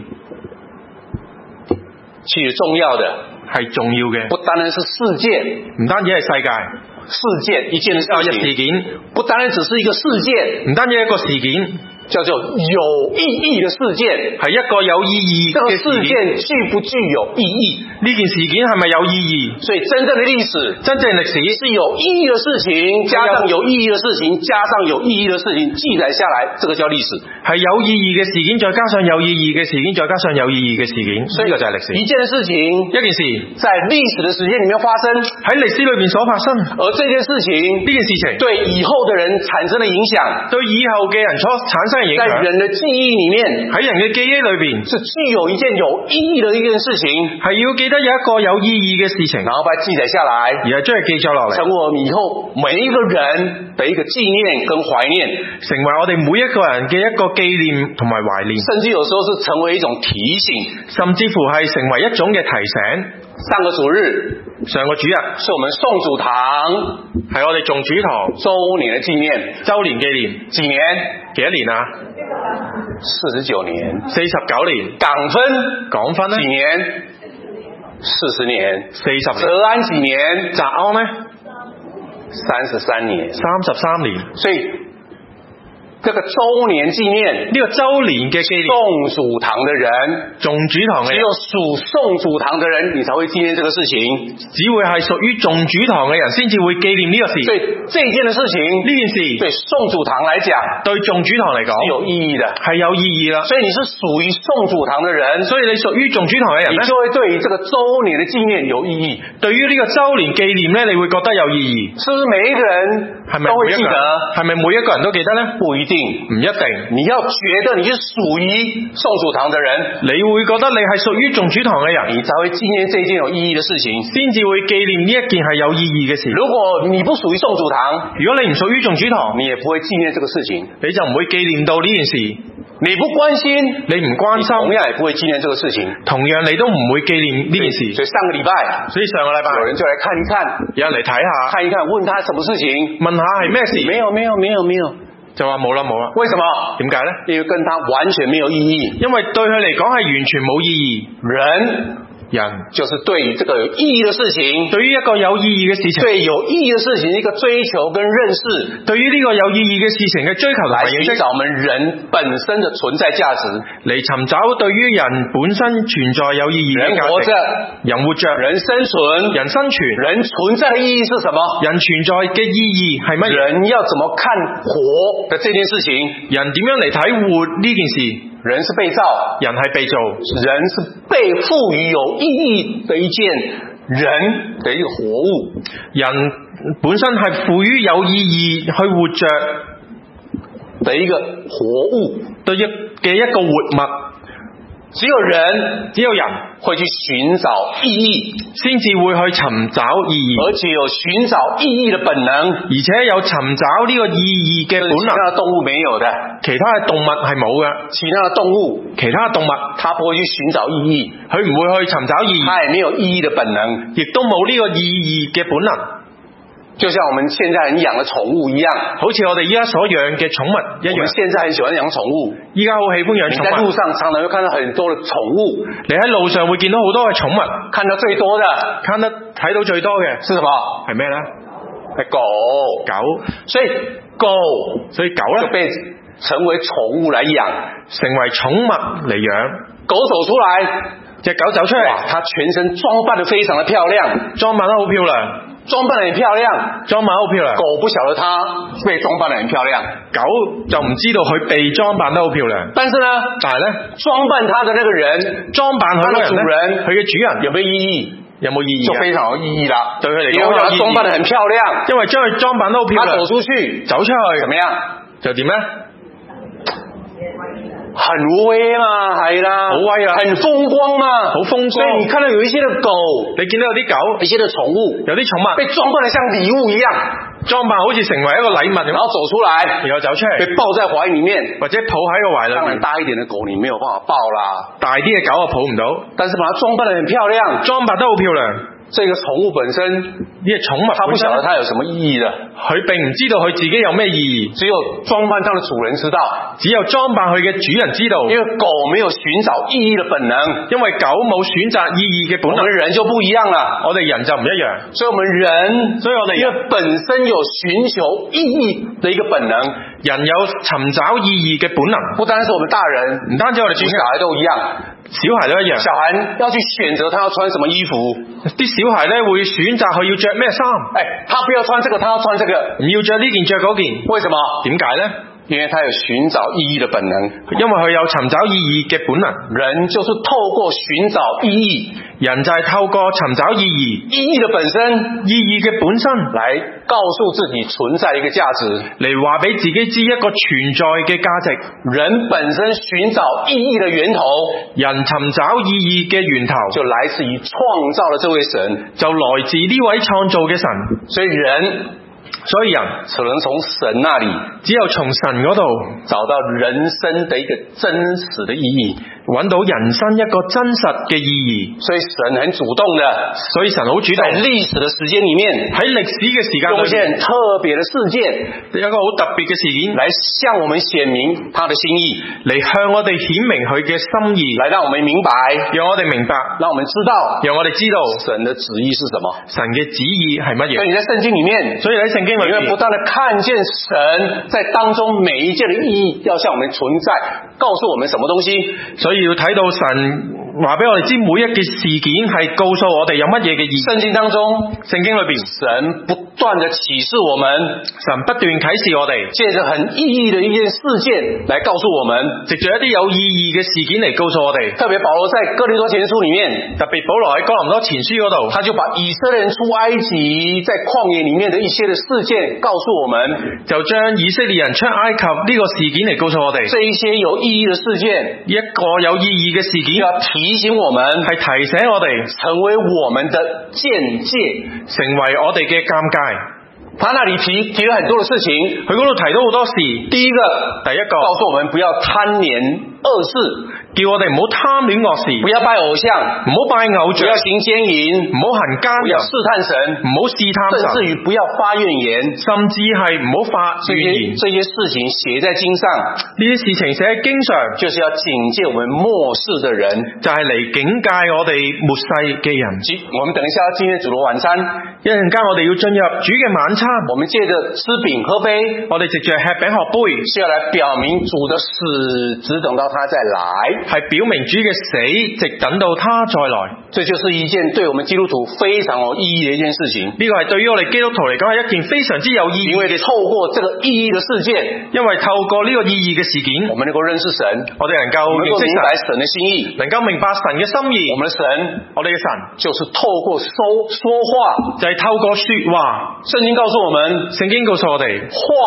B: 其實重要的
A: 係重要嘅，
B: 不單單是事件，
A: 唔單止係世界。
B: 事件一件事
A: 情，
B: 不單單只是一個事件，
A: 唔單止一個事件，
B: 叫做有意義的事件，
A: 係一個有意義嘅
B: 事件具不具有意義？
A: 呢件事件係咪有意義？
B: 所以真正的歷史，
A: 真正歷史
B: 是有意義的事情，加上有意義的事情，加上有意義的事情，記載下來，這個叫歷史。
A: 係有意義嘅事件，再加上有意義嘅事件，再加上有意義嘅事件，呢個就係歷史。
B: 一件事情，
A: 一件事，
B: 在歷史的時間裡面發生，
A: 喺歷史裏面所發生，
B: 而這件事情，
A: 呢件事情
B: 對以後的人產生的影響，
A: 對以後嘅人所產生嘅影響，
B: 在人的記憶裡面，
A: 喺人嘅記憶裏邊，
B: 是具有一件有意義的一件事情，
A: 係要記得有一個有意義嘅事情，
B: 然後把它記載下來，
A: 而係將佢記咗落嚟，
B: 成為我們以後每一個人的一個紀念跟懷念，
A: 成為我哋每一個人嘅一個紀念同埋懷念，
B: 甚至有時候是成為一種提醒，
A: 甚至乎係成為一種嘅提醒。
B: 上個主日
A: 是我們
B: 宋祖堂，
A: 係我哋宋主堂
B: 周年的紀念，
A: 周年紀念，
B: 幾年？
A: 幾多年啊
B: ？49年
A: ，49年。港分呢？
B: 幾年？40年。
A: 40年。
B: 澤安幾年？
A: 澤安呢
B: ？33年。
A: 33年。
B: 所以這個周年紀念，
A: 呢個周年嘅紀念，
B: 宋祖堂的人，
A: 宋主堂嘅人，
B: 只有屬宋祖堂的人，你才會紀念這個事情。
A: 只會係屬於宋主堂嘅人先至會紀念呢個事。
B: 所以這件的事情，
A: 呢件事
B: 對宋祖堂來講，
A: 對宋主堂嚟講
B: 是有意義的，
A: 係有意義啦。
B: 所以你是屬於宋祖堂的人，
A: 所以你屬於宋主堂嘅人，
B: 你就會對於這個周年的紀念有意義。
A: 對於呢個周年紀念呢，你會覺得有意義。
B: 是不是每一個人都會記得？
A: 係咪每一個人都記得呢？
B: 不一定。
A: 唔一定，
B: 你要覺得你是屬於宋祖堂的人，
A: 你會覺得你係屬於宋主堂嘅人，
B: 你才會紀念這件有意義的事情，
A: 先至會紀念呢一件係有意義嘅事。
B: 如果你不屬於宋祖堂，
A: 如果你唔屬於宋主堂，
B: 你也不會紀念這個事情，
A: 你就唔會紀念到呢件事。
B: 你不關心，
A: 你唔關心，
B: 同樣也不會紀念這個事情。
A: 同樣你都唔會紀念呢件事。
B: 所以上個禮拜，有人就來看一看，
A: 有人嚟睇下，
B: 看一看，問他什麼事情，
A: 問下係咩事？
B: 沒有。
A: 就話冇啦。
B: 為什麼？
A: 點解呢？
B: 因為跟他完全沒有意義。
A: 因為對佢嚟講係完全冇意義。人
B: 就是對於這個有意義的事情，
A: 對於一個有意義嘅事情，
B: 對有意義的事情一個追求跟認識，
A: 對於呢個有意義嘅事情嘅追求來
B: 尋找我們人本身的存在價值，
A: 嚟尋找對於人本身存在有意義嘅價值。人活着，
B: 人生存，
A: 人生存，
B: 人存在的意義是什麼？
A: 人存在嘅意義係乜嘢？
B: 人要怎麼看活的這件事情？
A: 人點樣嚟睇活呢件事？
B: 人是被造，
A: 人係被造，
B: 人是被賦予有意義的一件人的一個活物。
A: 人本身係賦予有意義去活着
B: 的一個活物
A: 嘅一個活物。 只有人會去尋找意義，
B: 先至會去尋找意義，
A: 而且有尋找意義的本能，
B: 而且有尋找呢個意義嘅本能。
A: 其他的動物沒有的，
B: 其他嘅動物係冇嘅。
A: 其他的動物，它不會去尋找意義，
B: 佢唔會去尋找意義，
A: 它也沒有意義的本能，
B: 亦都冇呢個意義嘅本能。
A: 就像我們現在很養的寵物一樣，
B: 好似我哋依家所養嘅寵物一樣。
A: 我們現在很喜歡養寵物，
B: 依家好喜歡養寵物。
A: 你在路上常常會看到很多的寵物，
B: 你喺路上會見到好多嘅寵物，
A: 看到最多的，
B: 睇到最多嘅
A: 是什麼？
B: 係咩呢？
A: 係狗。所以狗就被成為寵物來養，
B: 成為寵物嚟養。
A: 狗走出來，
B: 隻狗走出嚟，
A: 它全身裝扮得非常的漂亮，
B: 裝扮得好漂亮。
A: 裝扮得很漂亮，狗不曉得它被裝扮得很漂亮，
B: 狗就唔知道佢被裝扮得好漂亮。但係呢，
A: 裝扮它的那個人，
B: 裝扮佢嘅主人，佢嘅主人
A: 有沒有意義？
B: 有冇意義？
A: 就非常有意義啦。
B: 對佢嚟講，
A: 因為佢裝扮得很漂亮，
B: 因為將佢裝扮得好漂亮。
A: 他走出去，
B: 怎麼樣？就點呢？
A: 很威嘛，係啦，
B: 好威啊，
A: 很風光嘛，
B: 好風光。
A: 所以你看到有一些的狗，
B: 你見到有啲狗，
A: 一些的寵物，
B: 有啲寵物
A: 被裝扮得像禮物一樣，
B: 裝扮好似成為一個禮物，
A: 然後走出來，
B: 然後走出嚟，
A: 被抱在懷裡面，
B: 或者抱喺個懷裏面。
A: 當然大一點的狗你沒有辦法抱啦，
B: 大啲嘅狗我抱唔到，
A: 但是把它裝扮得很漂亮，
B: 裝扮得好漂亮。
A: 這個寵物本身，
B: 呢個寵物
A: 它不曉得它有什麼意義的，
B: 佢並唔知道佢自己有咩意義，
A: 只有裝扮它的主人知道，
B: 只有裝扮佢嘅主人知道。
A: 因為狗沒有尋找意義的本能，
B: 因為狗冇選擇意義嘅本能。
A: 我們人就不一樣啦，
B: 我哋人就唔一樣，
A: 所以我哋因為本身有尋求意義的一個本能，
B: 人有尋找意義嘅本能，
A: 不單是我們大人，
B: 唔單止我哋小
A: 孩都一樣，
B: 小孩都一樣。
A: 小孩要去選擇他要穿什麼衣服，
B: 啲小孩咧會選擇佢要着咩衫，
A: 他不要穿這個，他要穿這個，
B: 唔要着呢件着嗰件，
A: 為什麼？
B: 點解呢？
A: 因為他有尋找意義的本能，
B: 因為佢有尋找意義嘅本能。
A: 人就是透過尋找意義，
B: 人就係透過尋找意義，
A: 意義的本身，
B: 意義嘅本身
A: 來告訴自己存在一個價值，
B: 嚟話俾自己知一個存在嘅價值。
A: 人本身尋找意義的源頭，
B: 人尋找意義嘅源頭
A: 就來自於創造了這位神，
B: 就來自呢位創造嘅神。所以人
A: 只能從神那裡，
B: 只有從神嗰度
A: 找到人生的一個真實的意義，
B: 揾到人生一個真實嘅意義。
A: 所以神很主動的，
B: 所以神好主動，
A: 在歷史的時間裡面，
B: 喺歷史嘅時間裏面，
A: 用一件特別的事件，
B: 一個好特別嘅事件，
A: 來向我們顯明他的心意，
B: 嚟向我哋顯明佢嘅心意，
A: 來讓我們明白，
B: 讓我哋明白，
A: 讓我們知道，
B: 讓我哋知道
A: 神的旨意是什麼，
B: 神嘅旨意係乜嘢。
A: 所以你在聖經裡面，
B: 所以喺聖經裏面，
A: 你會不斷的看見神在當中每一件的意義，要向我們存在，告訴我們什麼東西。
B: 所以要睇到神話俾我哋知每一件事件係告訴我哋有乜嘢嘅意義。
A: 聖經當中，
B: 聖經裏邊，
A: 神不斷的啟示我們，
B: 神不斷啟示我哋，
A: 借着很意義的一件事件來告訴我們，
B: 藉着一啲有意義嘅事件嚟告訴我哋。
A: 特別保羅在哥林多前書裡面，
B: 特別保羅喺哥林多前書嗰度，
A: 他就把以色列人出埃及在曠野裡面的一些的事件告訴我們，
B: 就將以色列人出埃及呢個事件嚟告訴我哋。
A: 這一些有意義的事件，
B: 一個有意義嘅事件，
A: 要提醒我們，
B: 係提醒我哋
A: 成為我們的見解，
B: 成為我哋嘅鑑戒。
A: 他那裡提了很多的事情，
B: 佢嗰度提到好多事。第一個
A: 告訴我們不要貪戀惡事，
B: 叫我哋唔好貪戀惡事，
A: 不要拜偶像，
B: 唔好拜偶像，
A: 不要行奸淫，
B: 唔好行奸淫，
A: 不要試探神，
B: 唔好試探神，
A: 甚至於不要發怨言，
B: 甚至係唔好發怨言。
A: 這些事情寫在經上，
B: 呢啲事情寫喺經上，
A: 就是要警戒我們末世的人，
B: 就係嚟警戒我哋末世嘅人。
A: 我們等一下要進入主的晚餐，
B: 一陣間我哋要進入主嘅晚餐，
A: 我們借着吃餅喝杯，
B: 我哋藉著吃餅喝杯，
A: 是要來表明主的死，只等到他再來，
B: 係表明主嘅死，直等到他再來。
A: 這就是一件對我們基督徒非常有意義的一件事情。
B: 呢個係對於我哋基督徒嚟講係一件非常之有意義，
A: 因為透過這個意義的事件，
B: 因為透過呢個意義嘅事件，
A: 我們能夠認識神，
B: 我哋能夠認識
A: 明白神的心意，
B: 能夠明白神嘅心意。
A: 我們的神，
B: 我哋嘅神
A: 就是透過說話，
B: 就係透過說話。
A: 聖經告訴我們，
B: 聖經告訴我哋，
A: 話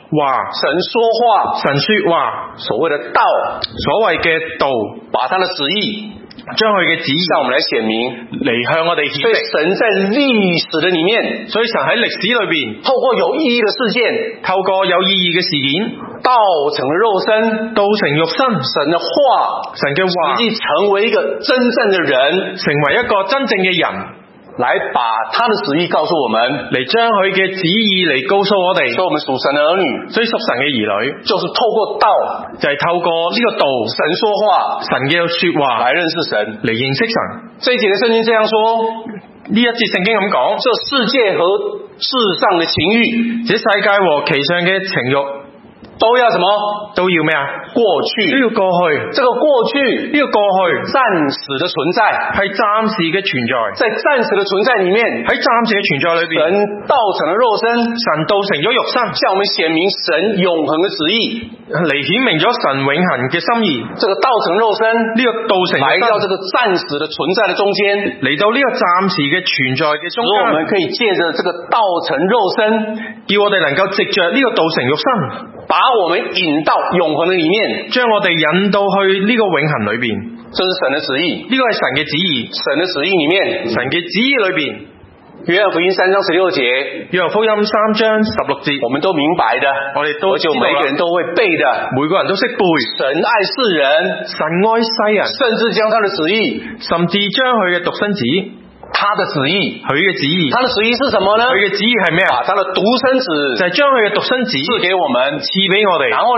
B: 話，
A: 神說話，
B: 神說話，
A: 所謂的道，
B: 所謂嘅道，
A: 把他的旨意
B: 將佢嘅旨意
A: 向我們來顯明，
B: 嚟向我哋顯
A: 所以
B: 明。
A: 神在歷史的裡面，
B: 所以神喺歷史裏邊，
A: 透過有意義的事件，
B: 透過有意義嘅事件，
A: 道成了肉身，
B: 道成肉身，
A: 神的話，
B: 神嘅話，
A: 實際成為一個真正的人，
B: 成為一個真正嘅人，
A: 來把他的旨意告訴我們，
B: 嚟將佢嘅旨意嚟告訴我哋。
A: 所以我們屬神的兒女，
B: 所以屬神嘅兒女，
A: 就是透過道，
B: 就係透過呢個道，
A: 神說話，
B: 神嘅說話
A: 來認識神，
B: 嚟認識神。
A: 這一節的聖經這樣說，
B: 呢一節聖經咁講，
A: 這世界和世上的情欲，
B: 這世界和其上嘅情欲
A: 都要什麼？
B: 都要咩啊？
A: 過去，
B: 都要過去。
A: 這個過去，
B: 呢個過去
A: 暫時的存在，
B: 係暫時嘅存在，
A: 在暫時的存在裡面，
B: 喺暫時嘅存在裏邊，
A: 神道成了肉身，
B: 神道成咗肉身，
A: 向我們顯明神永恆的旨意，
B: 嚟顯明咗神永恆嘅心意。
A: 這個道成肉身，
B: 呢個道成肉身，
A: 來到這個暫時的存在的中間，
B: 嚟到呢個暫時嘅存在嘅中間，
A: 使我們可以借着這個道成肉身，
B: 叫我哋能夠藉着呢個道成肉身，
A: 把我們引到永恆的裡面，
B: 將我哋引到去呢個永恆裏邊。
A: 這是神的旨意，
B: 呢個係神嘅旨意，
A: 神的旨意裡面，
B: 神嘅旨意裏邊。
A: 約翰福音3章16節，
B: 約翰福音3章16節，
A: 我們都明白的，
B: 我哋都知道啦，
A: 而且每個人都會背的，
B: 每個人都識背。
A: 神愛世人，
B: 神愛世人，
A: 甚至將他的旨意，
B: 甚至將佢嘅獨生子，
A: 他的旨意，
B: 佢嘅旨意，
A: 他的旨意是什麼呢？
B: 佢嘅旨意係咩啊？
A: 把他的獨生子，
B: 就係將佢嘅獨生子
A: 賜給我們，
B: 賜俾我哋。
A: 然後呢，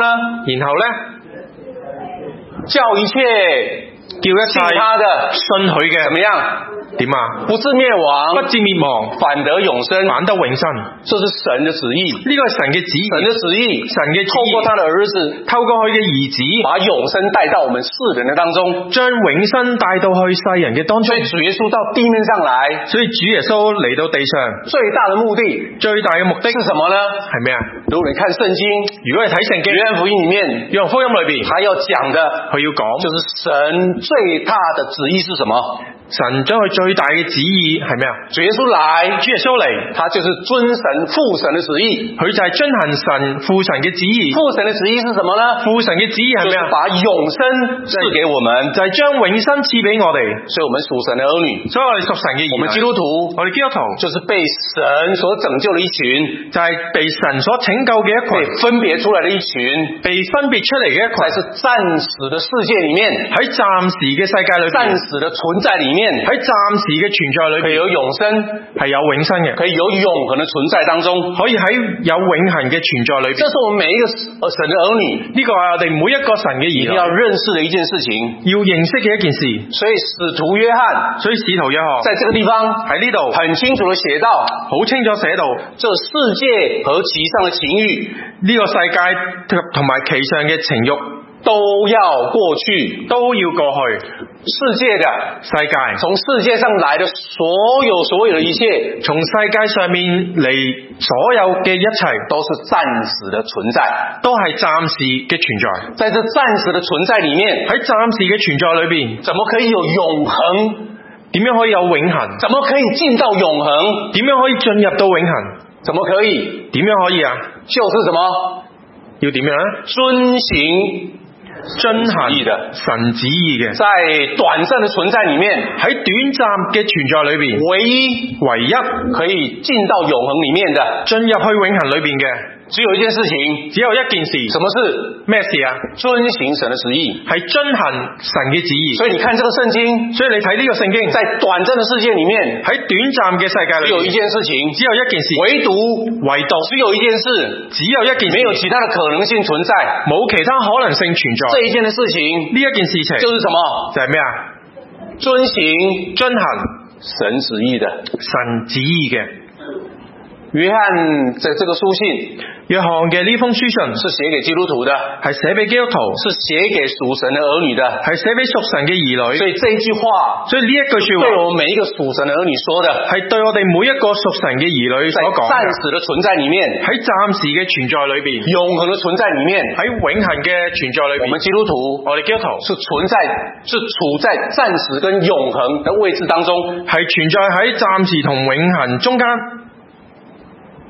A: 叫一切
B: 叫一切
A: 信他的，
B: 信佢嘅，
A: 怎麼樣？
B: 點啊？
A: 不至滅亡，
B: 不至滅亡，
A: 反得永生，
B: 反得永生。
A: 這是神的旨意，
B: 呢個係神嘅旨意，
A: 神的旨意，
B: 神嘅旨意，
A: 透過他的兒子，
B: 透過佢嘅兒子，
A: 把永生帶到我們世人的當中，
B: 將永生帶到去世人嘅當中。
A: 所以主耶穌到地面上來，
B: 所以主耶穌嚟到地上，
A: 最大的目的，
B: 最大嘅目的
A: 是什麼呢？
B: 係咩啊？
A: 如果你看聖經，
B: 如果你睇聖經，
A: 約翰福音裡面，
B: 約翰福音裏邊，
A: 他要講的，
B: 佢要講，
A: 就是神最大的旨意是什麼？
B: 神將佢最大嘅旨意係咩啊？
A: 主耶穌來，
B: 主耶穌嚟，
A: 他就是遵神父神的旨意，
B: 佢就係遵行神父神嘅旨意。
A: 父神的旨意是什麼呢？
B: 父神嘅旨意係咩啊？
A: 就是把永生賜給我們，
B: 就係將永生賜俾我哋。
A: 所以我們屬神的兒女，
B: 所以我哋屬神嘅兒女。
A: 我們基督徒，
B: 我哋基督徒
A: 就是被神所拯救的一群，
B: 就係被神所拯救嘅一群，
A: 被分別出來的一群，
B: 被分別出嚟嘅一群，
A: 在是暫時的世界裡面，
B: 喺暫時嘅世界裏邊，
A: 暫時的存在裡面，
B: 喺暫時嘅存在裏邊，
A: 可以有永生，
B: 係有永生嘅，
A: 可以有永恆的存在當中，
B: 可以喺有永恆嘅存在裏邊。
A: 這是我們每一個神的兒女，
B: 呢個係我哋每一個神嘅兒女
A: 一定要認識的一件事情，
B: 要認識嘅一件事。
A: 所以使徒約翰，
B: 所以使徒約翰
A: 在這個地方
B: 喺呢度
A: 很清楚的寫到，
B: 好清楚寫到，
A: 這世界和其上的情欲，
B: 呢個世界同埋其上嘅情欲
A: 都要過去，
B: 都要過去。
A: 世界的
B: 世界，
A: 從世界上來的所有的一切，
B: 從世界上面嚟所有嘅一切，
A: 都是暫時的存在，
B: 都係暫時嘅存在。
A: 在這暫時的存在裡面，
B: 喺暫時嘅存在裏邊，
A: 怎麼可以有永恆？
B: 點樣可以有永恆？
A: 怎麼可以進到永恆？
B: 點樣可以進入到永恆？
A: 怎麼可以？
B: 點樣可以啊？就是什麼？要點樣啊？
A: 遵行
B: 遵行神旨意嘅，
A: 在短暫的存在裡面，
B: 喺短暫嘅存在裏邊，唯一
A: 可以進到永恆裡面的，
B: 進入去永恆裏邊嘅，
A: 只有一件事情，
B: 只有一件事，什麼事？咩事啊？
A: 遵行神的旨意，
B: 係遵行神嘅旨意。
A: 所以你看這個聖經，
B: 所以你睇呢個聖經，在
A: 短暫的世界裡面，
B: 喺短暫嘅世界裏面，
A: 只有一件事情，
B: 只有一件事，唯獨
A: 只有一件事，
B: 只有一件事，
A: 沒有其他的可能性存在，
B: 冇其他可能性存在。
A: 這一件的事情，
B: 呢一件事情
A: 就是什麼？
B: 就係咩啊？遵行
A: 神旨意的，
B: 神旨意嘅。
A: 約翰在這個書信，
B: 約翰嘅呢封書信
A: 是寫給基督徒的，
B: 係寫俾基督徒，
A: 是寫給屬神的兒女的，
B: 係寫俾屬神嘅兒女。
A: 所以這一句話，
B: 所以呢一句說話，
A: 對我們每一個屬神的兒女說的，
B: 係對我哋每一個屬神嘅兒女所講嘅。在暫時嘅存在裡面，喺暫時嘅存在裏邊，
A: 永恆嘅存在裡面，
B: 喺永恆嘅存在裏邊，
A: 我們基督徒，
B: 我哋基督徒
A: 是處在暫時跟永恆的位置當中，
B: 係存在喺暫時同永恆中間。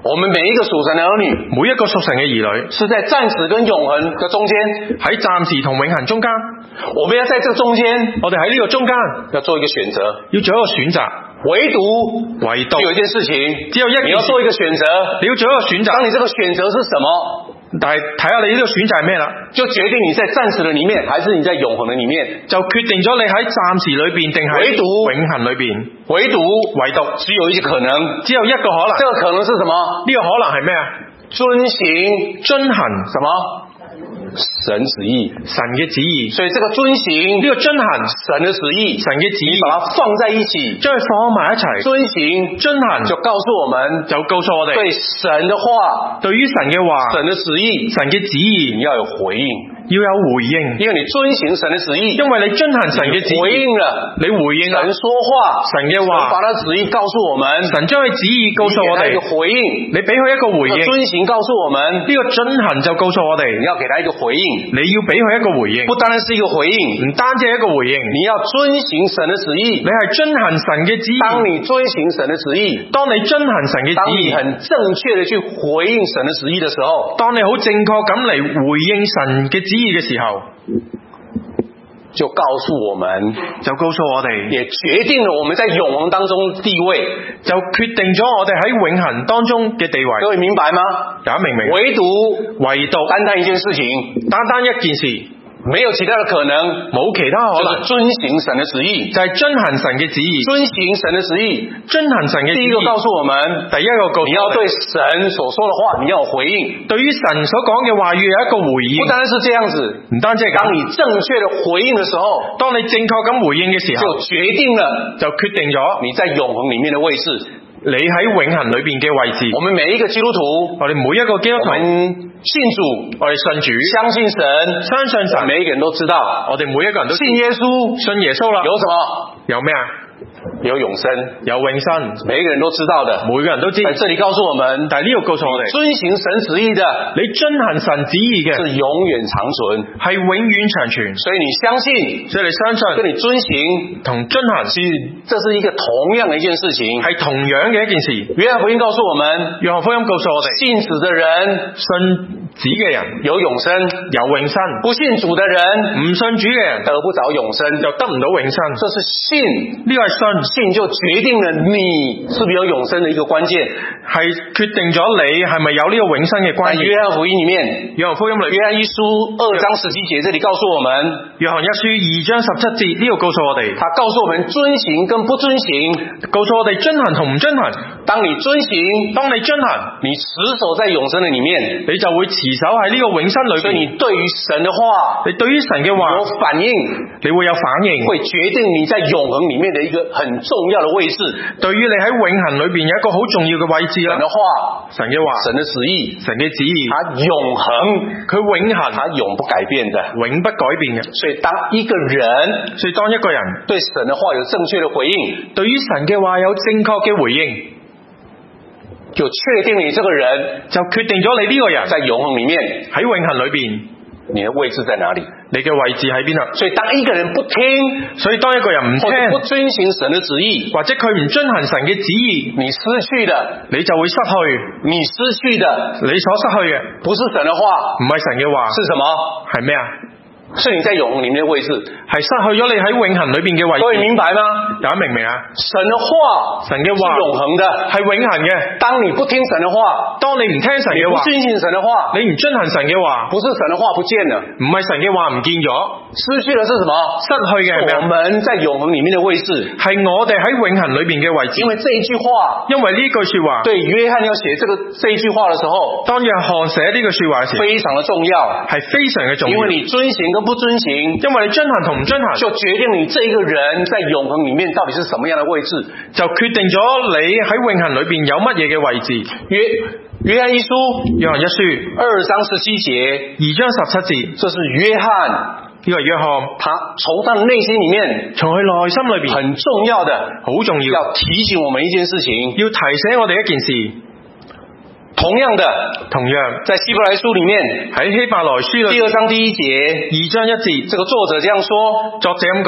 B: 我們每一個屬神的兒女，
A: 每一個屬神嘅兒女，
B: 是在暫時跟永恆嘅中間，
A: 喺暫時同永恆中間。
B: 我們要在這個中間，
A: 我哋喺呢個中間
B: 要做一個選擇，
A: 要做一個選擇。
B: 唯獨有一件事情，
A: 只有一件事，
B: 你要做一個選擇，
A: 你要做一個選擇。
B: 當你這個選擇是什麼？
A: 但係睇下你呢個選擇係咩啦，
B: 就決定你在暫時的裡面，還是你在永恆的裡面，
A: 就決定咗你喺暫時裏邊定係永恆裏邊。唯獨
B: 只有一個可能，
A: 只有一個可能。
B: 這個可能是什麼？
A: 呢個可能係咩啊？遵行什麼？
B: 神旨意，
A: 神嘅旨意。
B: 所以這個遵行，
A: 呢個遵行
B: 神的旨意，
A: 神嘅旨意，
B: 把它放在一起，
A: 將佢放埋一齊。
B: 遵行，
A: 遵行
B: 就告訴我們，對神的話，
A: 對於神嘅話，
B: 神的旨意，
A: 神嘅旨意，
B: 你要有回應，
A: 要有回應，
B: 因為你遵行神的旨意，
A: 因為你遵行神嘅旨意，
B: 回應了，
A: 你回應了
B: 神說話，
A: 神嘅話，
B: 把他旨意告訴我們，
A: 神將佢旨意告訴我哋，
B: 你給他一個回應，
A: 你俾佢一個回應，
B: 遵行告訴我們，
A: 呢個遵行就告訴我哋，
B: 你要給他一個回應，
A: 你要俾佢一個回應，
B: 不單是一個回應，
A: 唔單止係一個回應，
B: 你要遵行神的旨意，
A: 你係遵行神嘅旨意。
B: 當你遵行神的旨意，
A: 當你遵行神嘅旨意，
B: 當你很正確的去回應神的旨意的時候，
A: 當你好正確咁嚟回應神嘅旨意嘅時候，
B: 就告訴我們，也決定了我們在永恆當中地位，
A: 就決定咗我哋喺永恆當中嘅地位。
B: 各位明白嗎？
A: 大家明唔明？
B: 唯獨單單一件事情，
A: 單一件事。
B: 沒有其他的可能，
A: 冇其他可能，
B: 就是遵行神的旨意，
A: 就係遵行神嘅旨意，
B: 遵行神的旨意，
A: 遵行神嘅旨意。
B: 第一個告訴我們，
A: 第一個告訴我們，
B: 你要對神所說的話，你要有回應。
A: 對於神所講嘅話語有一個回應。
B: 不單是這樣子，
A: 唔單止係咁。
B: 當你正確的回應的時候，
A: 當你正確咁回應嘅時候，
B: 就決定了，
A: 就決定咗
B: 你在永恆裡面的位置。
A: 你喺永恆裏邊嘅位置。
B: 我們每一個基督徒，
A: 我哋每一個基督徒，
B: 信主，
A: 我哋信主，
B: 相信神，
A: 相信神，
B: 每一個人都知道，
A: 我哋每一個人都
B: 信耶穌，
A: 信耶穌啦。
B: 有什麼？
A: 有咩啊？
B: 有永生，
A: 有永生，
B: 每一個人都知道的，
A: 每個人都知。
B: 在這裡告訴我們，
A: 但係呢度告訴我哋，
B: 遵行神旨意的，
A: 你遵行神旨意嘅，
B: 是永遠長存，
A: 係永遠長存。
B: 所以你相信，
A: 所以你相信，
B: 跟你遵行
A: 同遵行，
B: 這是一個同樣的一件事情，
A: 係同樣嘅一件事。
B: 約翰福音告訴我們，
A: 約翰福音告訴我哋，
B: 信子的人，
A: 信子嘅人
B: 有永生，
A: 有永生；
B: 不信主的人，
A: 唔信主嘅人
B: 得不着永生，
A: 就得唔到永生。
B: 這是信，
A: 呢個係
B: 信就決定了你是不是有永生的一個關鍵，
A: 係決定咗你係咪有呢個永生嘅關鍵。
B: 約翰福音裡面，
A: 約翰福音裏，
B: 約翰一書2章17節，這裡告訴我們，
A: 約翰一書2章17節呢度告訴我哋，
B: 他告訴我們遵行跟不遵行，
A: 告訴我哋遵行同唔遵行。
B: 當你遵行，你持守在永生的裡面，
A: 你就會持守喺呢個永生裏邊。
B: 所以你對於神的話，
A: 你對於神嘅話
B: 有反應，
A: 你會有反應，
B: 會決定你在永恆裡面的一個很重要的位置。
A: 對於你喺永恆裏邊有一個好重要嘅位置啦。神嘅話，
B: 神的旨意，
A: 神嘅旨意，
B: 它永恆，
A: 佢永恆，
B: 它永不改變的，
A: 永不改變嘅。
B: 所以當一個人對神的話有正確的回應，
A: 對於神嘅話有正確嘅回應，
B: 就確定你這個人，
A: 就決定咗你呢個人
B: 在永恆裡面，
A: 喺永恆裏邊，
B: 你的位置在哪裡？
A: 你嘅位置喺邊啊？
B: 所以當一個人不聽，
A: 所以當一個人唔聽，
B: 或者不遵行神的旨意，
A: 或者佢唔遵行神嘅旨意，
B: 你失去的，
A: 你就會失去；
B: 你失去的，
A: 你所失去嘅，
B: 不是神的話，
A: 唔係神嘅話，
B: 是什麼？
A: 係咩啊？
B: 是你在永恆裡面的位置，
A: 係失去咗你喺永恆裏邊嘅位置。
B: 各位明白嗎？
A: 大家明唔明啊？
B: 神的話，
A: 神嘅話
B: 是永恆的，
A: 係永恆嘅。
B: 當你不聽神的話，
A: 當你唔聽神嘅話，
B: 你不遵行神的話，
A: 你唔遵行神嘅話，
B: 不是神的話不見了，
A: 唔係神嘅話唔見咗，
B: 失去的是什麼？
A: 失去嘅係咩？
B: 我們在永恆裡面的位置，
A: 係我哋喺永恆裏邊嘅位置。
B: 因為這一句話，
A: 因為呢句說話，
B: 對約翰要寫這一句話的時候，
A: 當約翰寫呢句說話時，
B: 非常的重要，
A: 係非常嘅重要。
B: 因為你遵行跟不遵行，
A: 因為你遵行同唔遵行，
B: 就決定你這個人在永恆裡面到底是什麼樣的位置，
A: 就決定咗你喺永恆裏邊有乜嘢嘅位置。
B: 約翰一書
A: 2章
B: 17節，這是約翰，
A: 呢個約翰，
B: 他從他的內心裡面，
A: 從佢內心裏邊，
B: 很重要的，
A: 好重要，
B: 要提醒我們一件事情，
A: 要提醒我哋一件事。
B: 同樣的，在希伯來書裡面，
A: 喺希伯來書
B: 第2章第1節
A: ，2章1節，
B: 這個作者這樣說，
A: 作者咁講，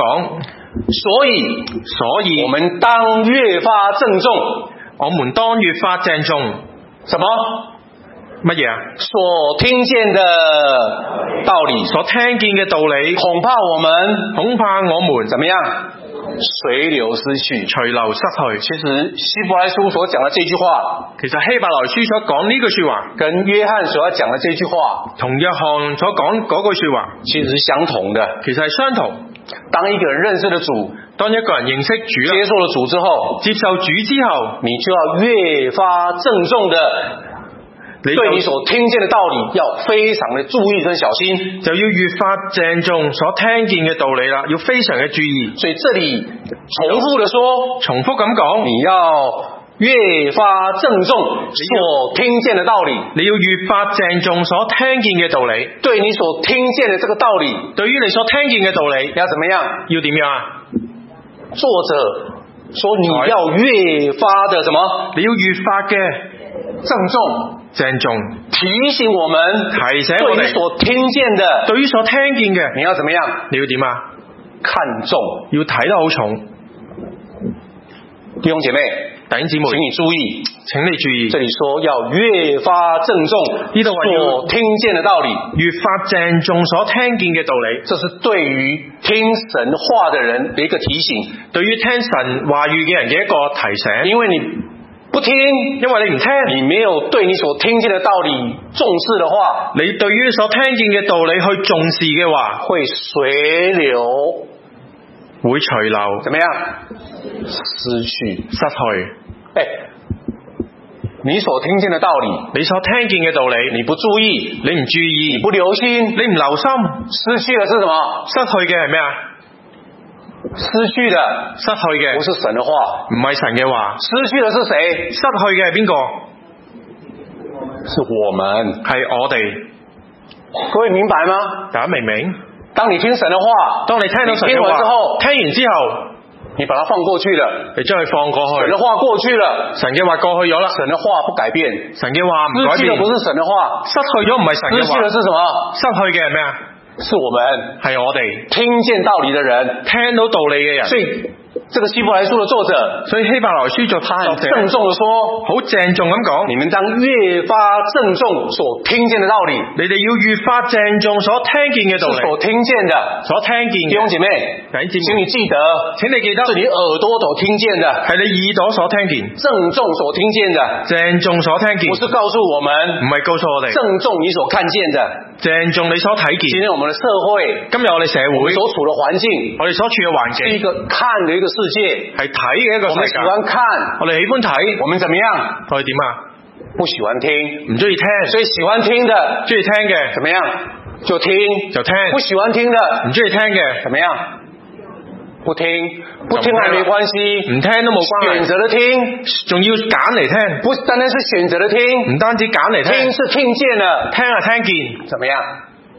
A: 所以
B: 我們當越發鄭重，
A: 我們當越發鄭重，
B: 什麼？
A: 乜嘢啊？
B: 所聽見的道理，
A: 所聽見嘅道理，
B: 恐怕我們怎麼樣？隨流失去，
A: 隨流失去。
B: 其實希伯來書所講的這句話，
A: 其實希伯來書所講呢句說話，
B: 跟約翰所要講的這句話，
A: 同約翰所講嗰句說話，
B: 其實是相同的。
A: 其實係相同。
B: 當一個人認識了主，
A: 當一個人認識主，
B: 接受了主之後，
A: 接受主之後，
B: 你就要越發鄭重的對你所聽見的道理要非常的注意跟小心，
A: 就要越發鄭重所聽見嘅道理啦，要非常嘅注意。
B: 所以這裏重複的說，
A: 重複咁講，
B: 你要越發鄭重所聽見的道理，
A: 你要越發鄭重所聽見嘅道理，
B: 對你所聽見的這個道理，
A: 對於你所聽見嘅道理，
B: 要怎麼樣？
A: 要點樣啊？
B: 作者說你要越發的什麼？
A: 你要越發嘅
B: 鄭重。
A: 鄭重
B: 提醒我們，
A: 提醒我哋，
B: 對於所聽見的，
A: 對於所聽見嘅，
B: 你要怎麼樣？
A: 你要點啊？
B: 看重，
A: 要睇得好重。
B: 弟兄姐妹，
A: 弟兄姊妹，
B: 請你注意，
A: 請你注意，
B: 這裡說要越發鄭重
A: 呢度話
B: 所聽見的道理，
A: 越發鄭重所聽見嘅道理，
B: 這是對於聽神話的人的一個提醒，
A: 對於聽神話語嘅人嘅一個提醒。
B: 因為你不聽，
A: 因為你唔聽，
B: 你沒有對你所聽見的道理重視的話，
A: 你對於所聽見嘅道理去重視嘅話，
B: 會隨流，
A: 會隨流，
B: 怎麼樣？失去。你所聽見的道理，
A: 你所聽見嘅道理，
B: 你不注意，
A: 你唔注意，
B: 你不留心，
A: 你唔留心，
B: 失去的是什麼？
A: 失去嘅係咩啊？
B: 失去的，
A: 失去嘅
B: 不是神的話，
A: 唔係神嘅話。
B: 失去的是誰？
A: 失去嘅係邊個？
B: 是我們，
A: 係我哋。
B: 各位明白嗎？
A: 大家明唔明？
B: 當你聽神的話，
A: 當你聽到神嘅話之後，聽完之後，
B: 你把它放過去了，
A: 你將佢放過去。
B: 神的話過去了，
A: 神嘅話過去咗啦。
B: 神的話不改變，
A: 神嘅話唔改變。
B: 失去的不是神的話，
A: 失去咗唔係神嘅話。
B: 失去的是什麼？
A: 失去嘅係咩啊？
B: 是我們，
A: 係我哋
B: 聽見道理的人，
A: 聽到道理嘅人。
B: 所以這個希伯來書的作者，
A: 所以希伯來書作者
B: 鄭重的說，
A: 好鄭重咁講，
B: 你們當越發鄭重所聽見的道理，
A: 你哋要越發鄭重所聽見嘅道理，
B: 所聽見的，
A: 所聽見嘅。
B: 弟兄姐妹，請你記得，
A: 請你記得，
B: 是你耳朵所聽見的，
A: 係你耳朵所聽見，
B: 鄭重所聽見的，
A: 鄭重所聽見，
B: 不是告訴我們，
A: 唔係告訴我哋，
B: 鄭重你所看見的，
A: 鄭重你所睇見。
B: 今天我們的社會，
A: 今日我哋社會
B: 所處的環境，
A: 我哋所處嘅環境，
B: 是一個看的一個世界，
A: 係睇嘅一個世界。
B: 我們喜歡看，
A: 我哋喜歡睇，
B: 我們怎麼樣？
A: 我哋點啊？
B: 不喜歡聽，
A: 唔中意聽，
B: 所以喜歡聽的，
A: 中意聽嘅，
B: 怎麼樣？就聽，
A: 就聽。
B: 不喜歡聽的，
A: 唔中意聽嘅，
B: 怎麼樣？不聽，不聽還沒關係，
A: 唔聽都冇關係。
B: 選擇的聽，
A: 仲要揀嚟聽，
B: 不單單是選擇的聽，
A: 唔單止揀嚟聽，
B: 聽是聽見了，
A: 聽係聽見，
B: 怎麼樣？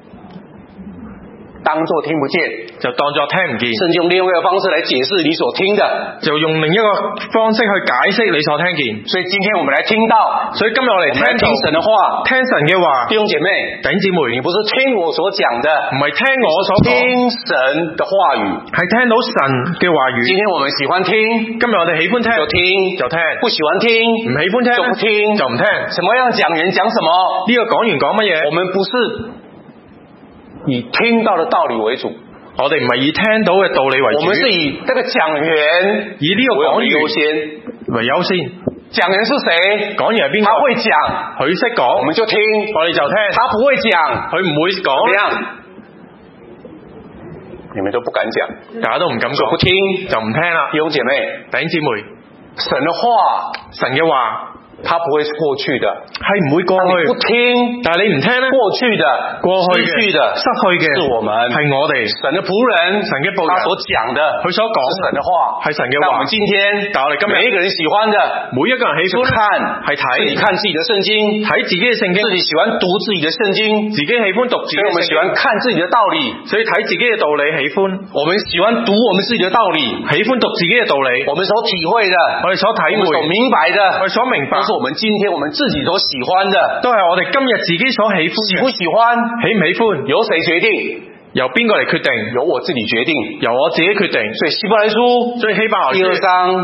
B: 當作聽不見，
A: 就當作聽唔見，
B: 甚至用另外一個方式來解釋你所聽的，
A: 就用另一個方式去解釋你所聽見。
B: 所以今天我們來聽到，
A: 所以今日我嚟聽
B: 神的話，
A: 聽神嘅話。
B: 弟兄姐妹，
A: 弟兄姊妹，
B: 你不是聽我所講的，
A: 唔係聽我所講，
B: 聽神的話語，
A: 係聽到神嘅話語。
B: 今天我們喜歡聽，
A: 今日我哋喜歡聽就聽，
B: 不喜歡聽，
A: 唔喜歡聽
B: 就不聽，
A: 就唔聽。
B: 什麼樣講員講什麼，
A: 呢個講員講乜嘢？
B: 我們不是以聽到的道理為主，
A: 我哋唔係以聽到嘅道理為主，
B: 我們是以這個講員
A: 以呢個講員
B: 優先
A: 為優先。
B: 講員是誰？
A: 講員係邊個？
B: 他會講，
A: 佢識講，
B: 我們就聽，
A: 我哋就聽。
B: 他不會講，
A: 佢唔會講。
B: 怎樣？你們都不敢講，
A: 大家都唔敢講，
B: 不聽
A: 就唔聽啦。
B: 弟兄姐妹，
A: 弟兄姊妹，
B: 神的話，
A: 神嘅話。
B: 它不會是過去的，
A: 係唔會過去。
B: 你不聽，
A: 但係你唔聽咧，
B: 過去的、
A: 過去嘅、
B: 失去的、
A: 失去嘅，是我們，係我哋
B: 神的僕人，
A: 神嘅僕人，
B: 他所講的，
A: 佢所講
B: 神的話，
A: 係神嘅話。
B: 但我們今天，
A: 但我哋今日
B: 每一個人喜歡的，
A: 每一個人喜歡
B: 看，
A: 係睇，
B: 自己看自己的聖經，
A: 睇自己嘅聖經，
B: 自己喜歡讀自己的聖經，
A: 自己喜歡讀自己嘅聖經，
B: 所以我們喜歡看自己的道理，
A: 所以睇自己嘅道理喜歡，
B: 我們喜歡讀我們自己的道理，
A: 喜歡讀自己嘅道理，
B: 我們所體會的，
A: 我哋所體會，
B: 我們所明白的，
A: 我哋所明白，
B: 都是我們今天我們自己所喜歡的，
A: 都係我哋今日自己所喜歡嘅。
B: 喜不喜歡？
A: 喜唔喜歡？
B: 由誰決定？
A: 由邊個嚟決定？
B: 由我自己決定，
A: 由我自己決定。
B: 所以希伯來書
A: 第二章
B: 第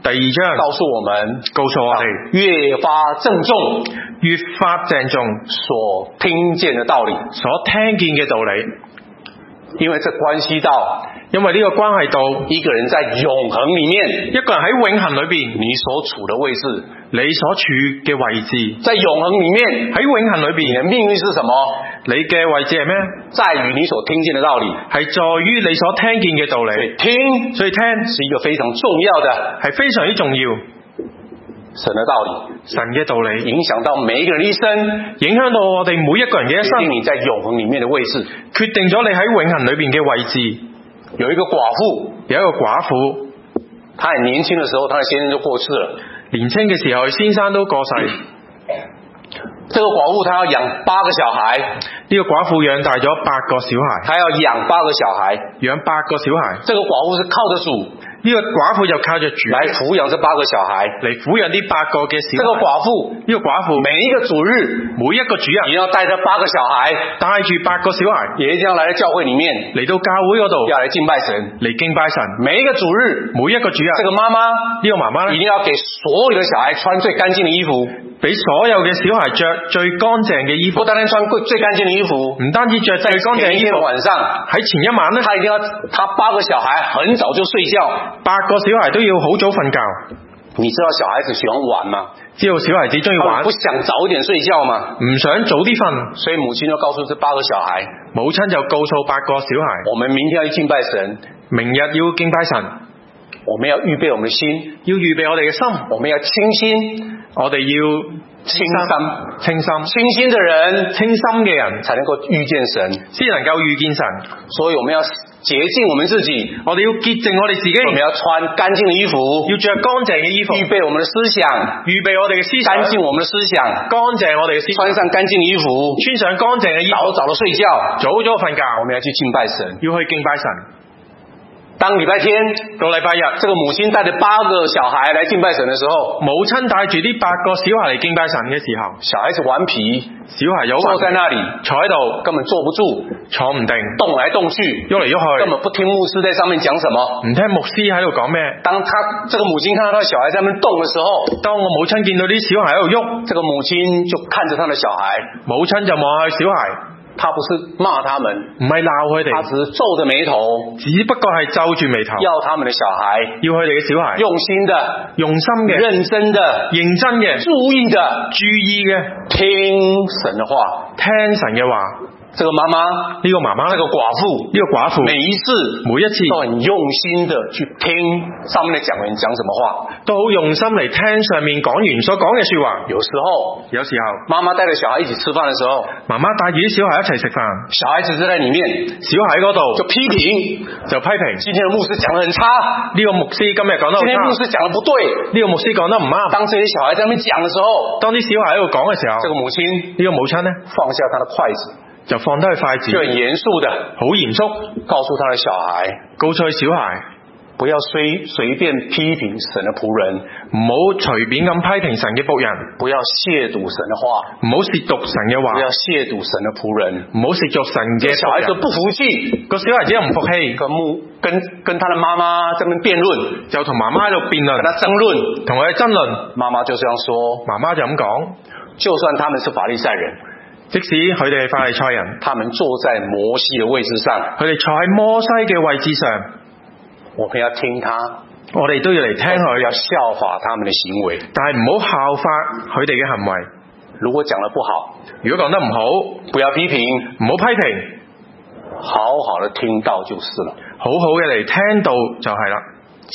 B: 第2章
A: 告訴我們，
B: 告訴我哋
A: 越發鄭重，
B: 越發鄭重
A: 所聽見的道理，
B: 所聽見嘅道理，
A: 因為這關係到，
B: 因為呢個關係到
A: 一個人在永恆裡面，
B: 一個人喺永恆裏邊，
A: 你所處的位置，
B: 你所處嘅位置，
A: 在永恆裡面，
B: 喺永恆裏邊，
A: 你的命運是什麼？
B: 你嘅位置係咩？
A: 在於你所聽見的道理，
B: 係在於你所聽見嘅道理。所以聽
A: 是一個非常重要的，
B: 係非常之重要。
A: 神的道理，
B: 神嘅道理
A: 影響到每一個人的一生，
B: 影響到我哋每一個人嘅一生，
A: 決定你在永恆裡面的位置，
B: 決定咗你喺永恆裏邊嘅位置。
A: 有一個寡婦，
B: 有一個寡婦，
A: 她很年輕的時候，她的先生就過世了。
B: 年輕嘅時候，先生都過世。
A: 這個寡婦她要養8個小孩，
B: 呢個寡婦養大咗8個小孩，
A: 她要養8個小孩，
B: 養8個小孩。
A: 這個寡婦是靠着主，
B: 呢個寡婦就靠着主
A: 來撫養這8個小孩，
B: 嚟撫養呢8個嘅小孩。
A: 這個寡婦，
B: 呢個寡婦
A: 每一個主日，
B: 每一個主日，
A: 也要帶着8個小孩，
B: 帶住8個小孩，
A: 也一定要來到教會裡面，
B: 嚟到教會嗰度，
A: 要來敬拜神，
B: 嚟敬拜神。
A: 每一個主日，
B: 每一個主日，
A: 這個媽媽，
B: 呢個媽媽
A: 一定要給所有的小孩穿最乾淨的衣服，
B: 俾所有嘅小孩着最乾淨嘅衣服，
A: 不單單穿最乾淨的衣服，
B: 唔單止着最乾淨嘅衣服，
A: 晚上
B: 喺前一晚呢，
A: 他一定要他8個小孩很早就睡覺
B: ，8個小孩都要好早瞓覺。
A: 你知道小孩子喜歡玩嗎？
B: 知道小孩子中意玩，
A: 不想早一點睡覺嗎？
B: 唔想早啲瞓，
A: 所以母親就告訴這8個小孩，
B: 母親就告訴8個小孩，
A: 我們明天要去敬拜神，
B: 明日要敬拜神，
A: 我們要預備我們的心，
B: 要預備我哋嘅心，
A: 我們要清心，
B: 我哋要清心的人，清心嘅人
A: 才能夠遇見神，
B: 先能夠遇見神。
A: 所以我們要潔淨我們自己，
B: 我哋要潔淨我哋自己，
A: 我們要穿乾淨的衣服，
B: 要着乾淨嘅衣服，
A: 預備我們的思想，
B: 預備我哋嘅思想，
A: 乾淨我們的思想，
B: 乾淨我哋嘅思想，穿
A: 上乾淨的衣服，
B: 穿上乾淨嘅衣服，
A: 早早的睡覺，
B: 早早瞓覺，
A: 我們要去敬拜神，
B: 要去敬拜神。
A: 當禮拜天
B: 到禮拜日，
A: 這個母親帶着8個小孩來敬拜神的時候，
B: 母親帶住呢8個小孩嚟敬拜神嘅時候，
A: 小孩子頑皮，
B: 小孩有
A: 坐在那裡，
B: 坐喺度
A: 根本坐不住，
B: 坐唔定，
A: 動來動去，
B: 喐嚟喐去，
A: 根本不聽牧師在上面講什麼，
B: 唔聽牧師喺度講咩。
A: 當這個母親看到他的小孩在那邊動的時候，
B: 當我母親見到啲小孩喺度喐，
A: 這個母親就看着他的小孩，
B: 母親就望下小孩。
A: 他不是罵他們，
B: 唔係鬧佢哋，
A: 他只是皺着眉頭，
B: 只不過係皺住眉頭，
A: 要他們的小孩，
B: 要佢哋嘅小孩
A: 用心的、
B: 用心嘅、
A: 認真的、
B: 認真嘅、
A: 注意的、
B: 注意嘅
A: 聽神的話，
B: 聽神嘅話。
A: 這個媽媽，
B: 呢個媽媽，
A: 這個寡婦，每一次都很用心的去聽上面的講員講什麼話，
B: 都好用心嚟聽上面講員所講嘅說話。
A: 有時候
B: 媽
A: 媽帶着小孩一起吃飯的時候，
B: 媽媽帶住啲小孩一齊食飯，
A: 小孩子就在裡面，
B: 小孩嗰度
A: 就批評今天的牧師講得很差，
B: 呢個牧師今日講得好差，
A: 今天牧師講得不對，
B: 呢個牧師講得唔啱。
A: 當這些小孩在那邊講的時候，
B: 當啲小孩喺度講嘅時候，
A: 這個母親，
B: 呢個母親呢，
A: 放下他的筷子，
B: 就放低佢筷子，
A: 就很嚴肅的，
B: 好嚴肅，
A: 告訴他的小孩，
B: 告訴佢小孩，
A: 不要隨便批評神的僕人，
B: 唔好隨便咁批評神嘅僕人，
A: 不要褻瀆神的話，
B: 唔好褻瀆神嘅話，
A: 不要褻瀆神的僕人，
B: 唔好褻瀆神嘅
A: 小孩子不服氣，
B: 個小孩子又唔服氣，
A: 跟他的媽媽在那邊辯論，
B: 就同媽媽喺度辯論，
A: 跟他爭論，
B: 同佢爭論，
A: 媽媽就這樣說，
B: 媽媽就咁講，
A: 就算他們是法利賽人，
B: 即使佢哋係法利賽人，
A: 他們坐在摩西的位置上，
B: 佢哋坐喺摩西嘅位置上，
A: 我們要聽他，
B: 我哋都要嚟聽佢，
A: 要效法他們的行為，
B: 但係唔好效法佢哋嘅行為。
A: 如果講得不好，
B: 如果講得唔好，
A: 不要批評，
B: 唔好批評，
A: 好好的聽到就是了，
B: 好好嘅嚟聽到就係啦，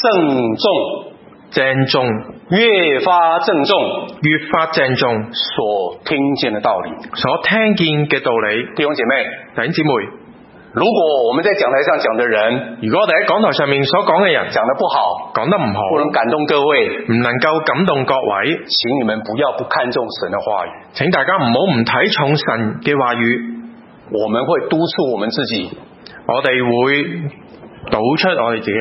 B: 鄭重，越發鄭重，
A: 所聽見的道理，
B: 所聽見嘅道理。
A: 弟兄姐妹，如果我們在講台上講的人，
B: 如果我哋喺講台上面所講嘅人
A: 講得不好，
B: 講得唔好，
A: 不能感動各位，
B: 唔能夠感動各位，
A: 請你們不要不看重神的話語，
B: 請大家唔好唔睇重神嘅話語。
A: 我們會督促我們自己，
B: 我哋會導出我哋自己，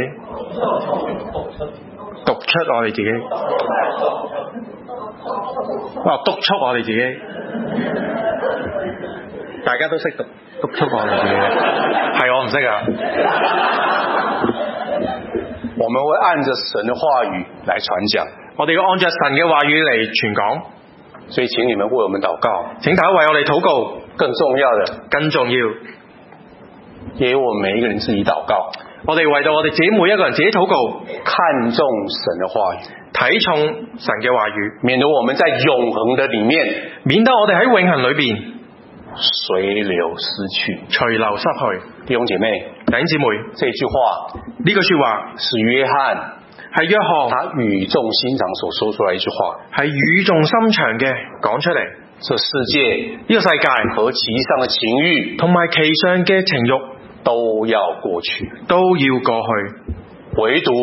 B: 讀出我哋自己，督促我哋自己，大家都識讀。督促我哋自己，係我唔識啊！
A: 我們會按着神的話語來傳講，
B: 我哋要按着神嘅話語嚟傳講。
A: 所以請你們為我們禱告，
B: 請大家為我哋禱告。
A: 更重要的，
B: 更重要，
A: 也為我們每一個人自己禱告。
B: 我哋為到我哋自己每一個人自己禱告，
A: 看重神的話語，
B: 睇重神嘅話語，
A: 免得我們在永恆的裡面，
B: 免得我哋喺永恆裏邊
A: 隨流失去，
B: 隨流失去。
A: 弟兄姐妹，
B: 弟兄姊妹，
A: 這句話，
B: 呢句說話
A: 是約翰，
B: 係約翰
A: 他語重心長所說出來一句話，
B: 係語重心長嘅講出嚟。
A: 這世界，
B: 呢個世界
A: 和其上的情慾，
B: 同埋其上嘅情慾
A: 都要過去，
B: 都要過去，
A: 唯獨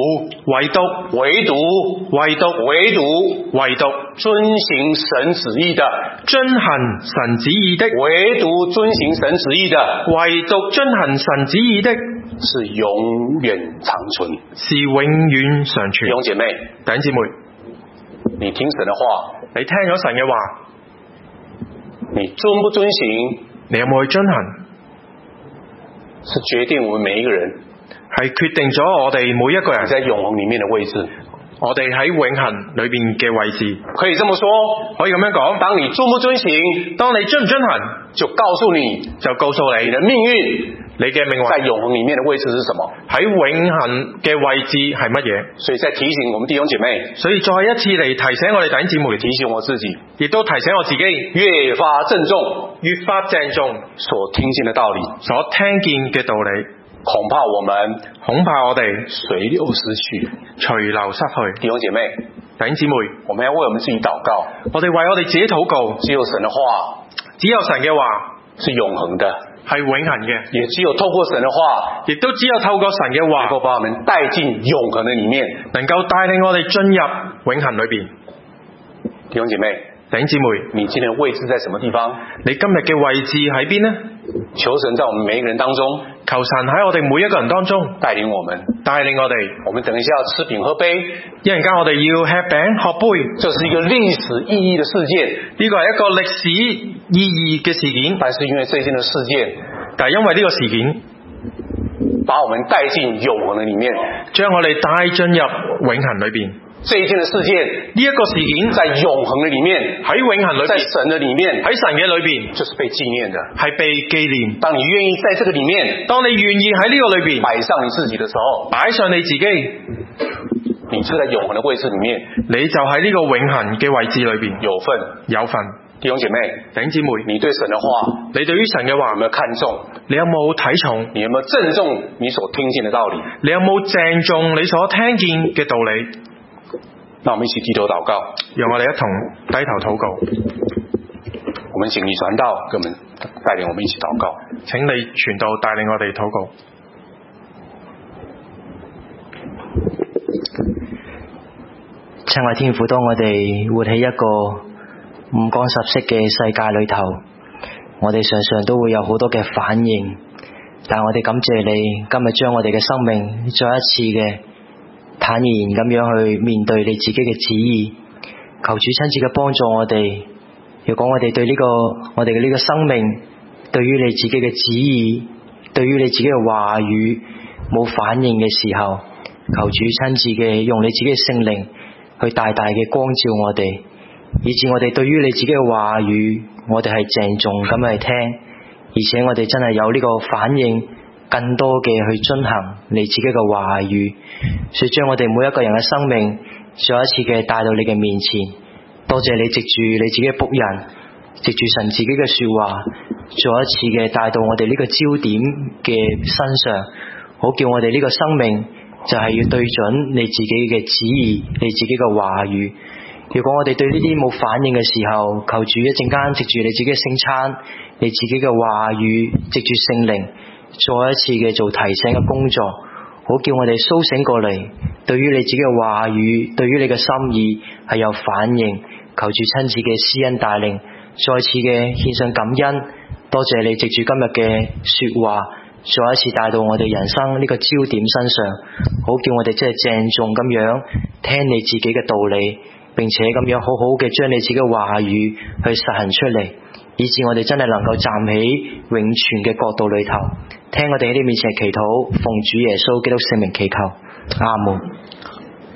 A: 遵行神旨意的，
B: 遵行神旨意的，
A: 唯獨遵行神旨意的，
B: 唯獨遵行神旨意的，
A: 是永遠長存，
B: 是永遠常存。
A: 弟兄姐妹，
B: 弟兄姊妹，
A: 你聽神的話，
B: 你聽咗神嘅話，
A: 你遵不遵行？
B: 你有冇去遵行？
A: 是決定我們每一個人，
B: 係決定咗我哋每一個人
A: 在永恆裡面的位置。
B: 我哋喺永恆裏邊嘅位置。
A: 可以這麼說，
B: 可以咁樣講，
A: 當你遵不遵行，
B: 當你遵唔遵行，
A: 就告訴你你的命運，
B: 你嘅命運
A: 在永恆裡面的位置是什麼？
B: 喺永恆嘅位置係乜嘢？
A: 所以再提醒我們弟兄姐妹，
B: 所以再一次嚟提醒我哋弟兄姊妹，
A: 提醒我自己，
B: 亦都提醒我自己，
A: 越發鄭重所聽見的道理，
B: 所聽見嘅道理，
A: 恐怕我哋隨流失去，弟兄姐妹，
B: 弟兄姊妹，
A: 我們要為我們自己禱告，
B: 我哋為我哋自己禱告。
A: 只有神的話是永恆的，
B: 係永恆嘅，
A: 也只有透過神的話，
B: 亦都只有透過神嘅話，
A: 能夠把我們帶進永恆的裡面，
B: 能夠帶領我哋進入永恆裏邊。
A: 弟兄姐妹，
B: 弟兄姊妹，
A: 你今天的位置在什麼地方？
B: 你今日嘅位置喺邊呢？
A: 求神在我們每一個人當中，
B: 求神喺我哋每一個人當中
A: 帶領我們。
B: 我們
A: 等一下要吃餅喝杯，
B: 一陣間我哋要吃餅喝杯。
A: 這是一個歷史意義的事件，
B: 呢個係一個歷史意義嘅事件。
A: 但是因為這件的事件，
B: 但係因為呢個事件，
A: 把我們帶進永恆的裡面，
B: 將我哋帶進入永恆裏邊。
A: 這一件的事件，
B: 呢一個事件
A: 在永恆的裡面，
B: 喺永恆裏邊，
A: 在神的裡面，
B: 喺神嘅裏邊，
A: 就是被紀念的，
B: 係被紀念。
A: 當你願意在這個裡面，
B: 當你願意喺呢個裏邊
A: 擺上你自己的時候，
B: 擺上你自己，
A: 你就在永恆的位置裡面，
B: 你就喺呢個永恆嘅位置裏邊
A: 有份。弟兄姐妹，
B: 弟兄姊妹，
A: 你對神的話，
B: 你對於神嘅話
A: 有沒有看重？
B: 你有冇睇重？
A: 你有沒有鄭重你所聽見的道理？
B: 你有冇鄭重你所聽見嘅道理？
A: 那我們一起低頭禱告，
B: 讓我哋一同低頭禱告。
A: 我們請你傳道，給我們帶領我們一起禱告。
B: 請你傳道帶領我哋禱告。
C: 親愛天父，當我哋活喺一個五光十色嘅世界裏頭，我哋常常都會有好多嘅反應，但我哋感謝你今日將我哋嘅生命再一次嘅坦然咁樣去面對你自己嘅旨意，求主親自嘅幫助我哋。如果我哋對我哋嘅呢個生命，對於你自己嘅旨意，對於你自己嘅話語冇反應嘅時候，求主親自嘅用你自己嘅聖靈去大大嘅光照我哋，以致我哋對於你自己嘅話語，我哋係鄭重咁去聽，而且我哋真係有呢個反應，更多嘅去遵行你自己嘅話語，所以將我哋每一個人嘅生命再一次嘅帶到你嘅面前。多謝你藉住你自己嘅僕人，藉住神自己嘅說話，再一次嘅帶到我哋呢個焦點嘅身上，好叫我哋呢個生命就係要對準你自己嘅旨意，你自己嘅話語。如果我哋對呢啲冇反應嘅時候，求主一陣間藉住你自己嘅聖餐，你自己嘅話語，藉住聖靈再一次嘅做提醒嘅工作，好叫我哋甦醒過嚟，對於你自己嘅話語，對於你嘅心意係有反應。求主親自嘅施恩帶領，再次嘅獻上感恩。多謝你藉住今日嘅說話，再一次帶到我哋人生呢個焦點身上，好叫我哋真係鄭重咁樣聽你自己嘅道理，並且咁樣好好嘅將你自己嘅話語去實行出嚟， 以致我哋真係能夠站喺永存嘅國度裏頭，聽我哋喺你面前祈禱，奉主耶穌基督聖名祈求，阿門。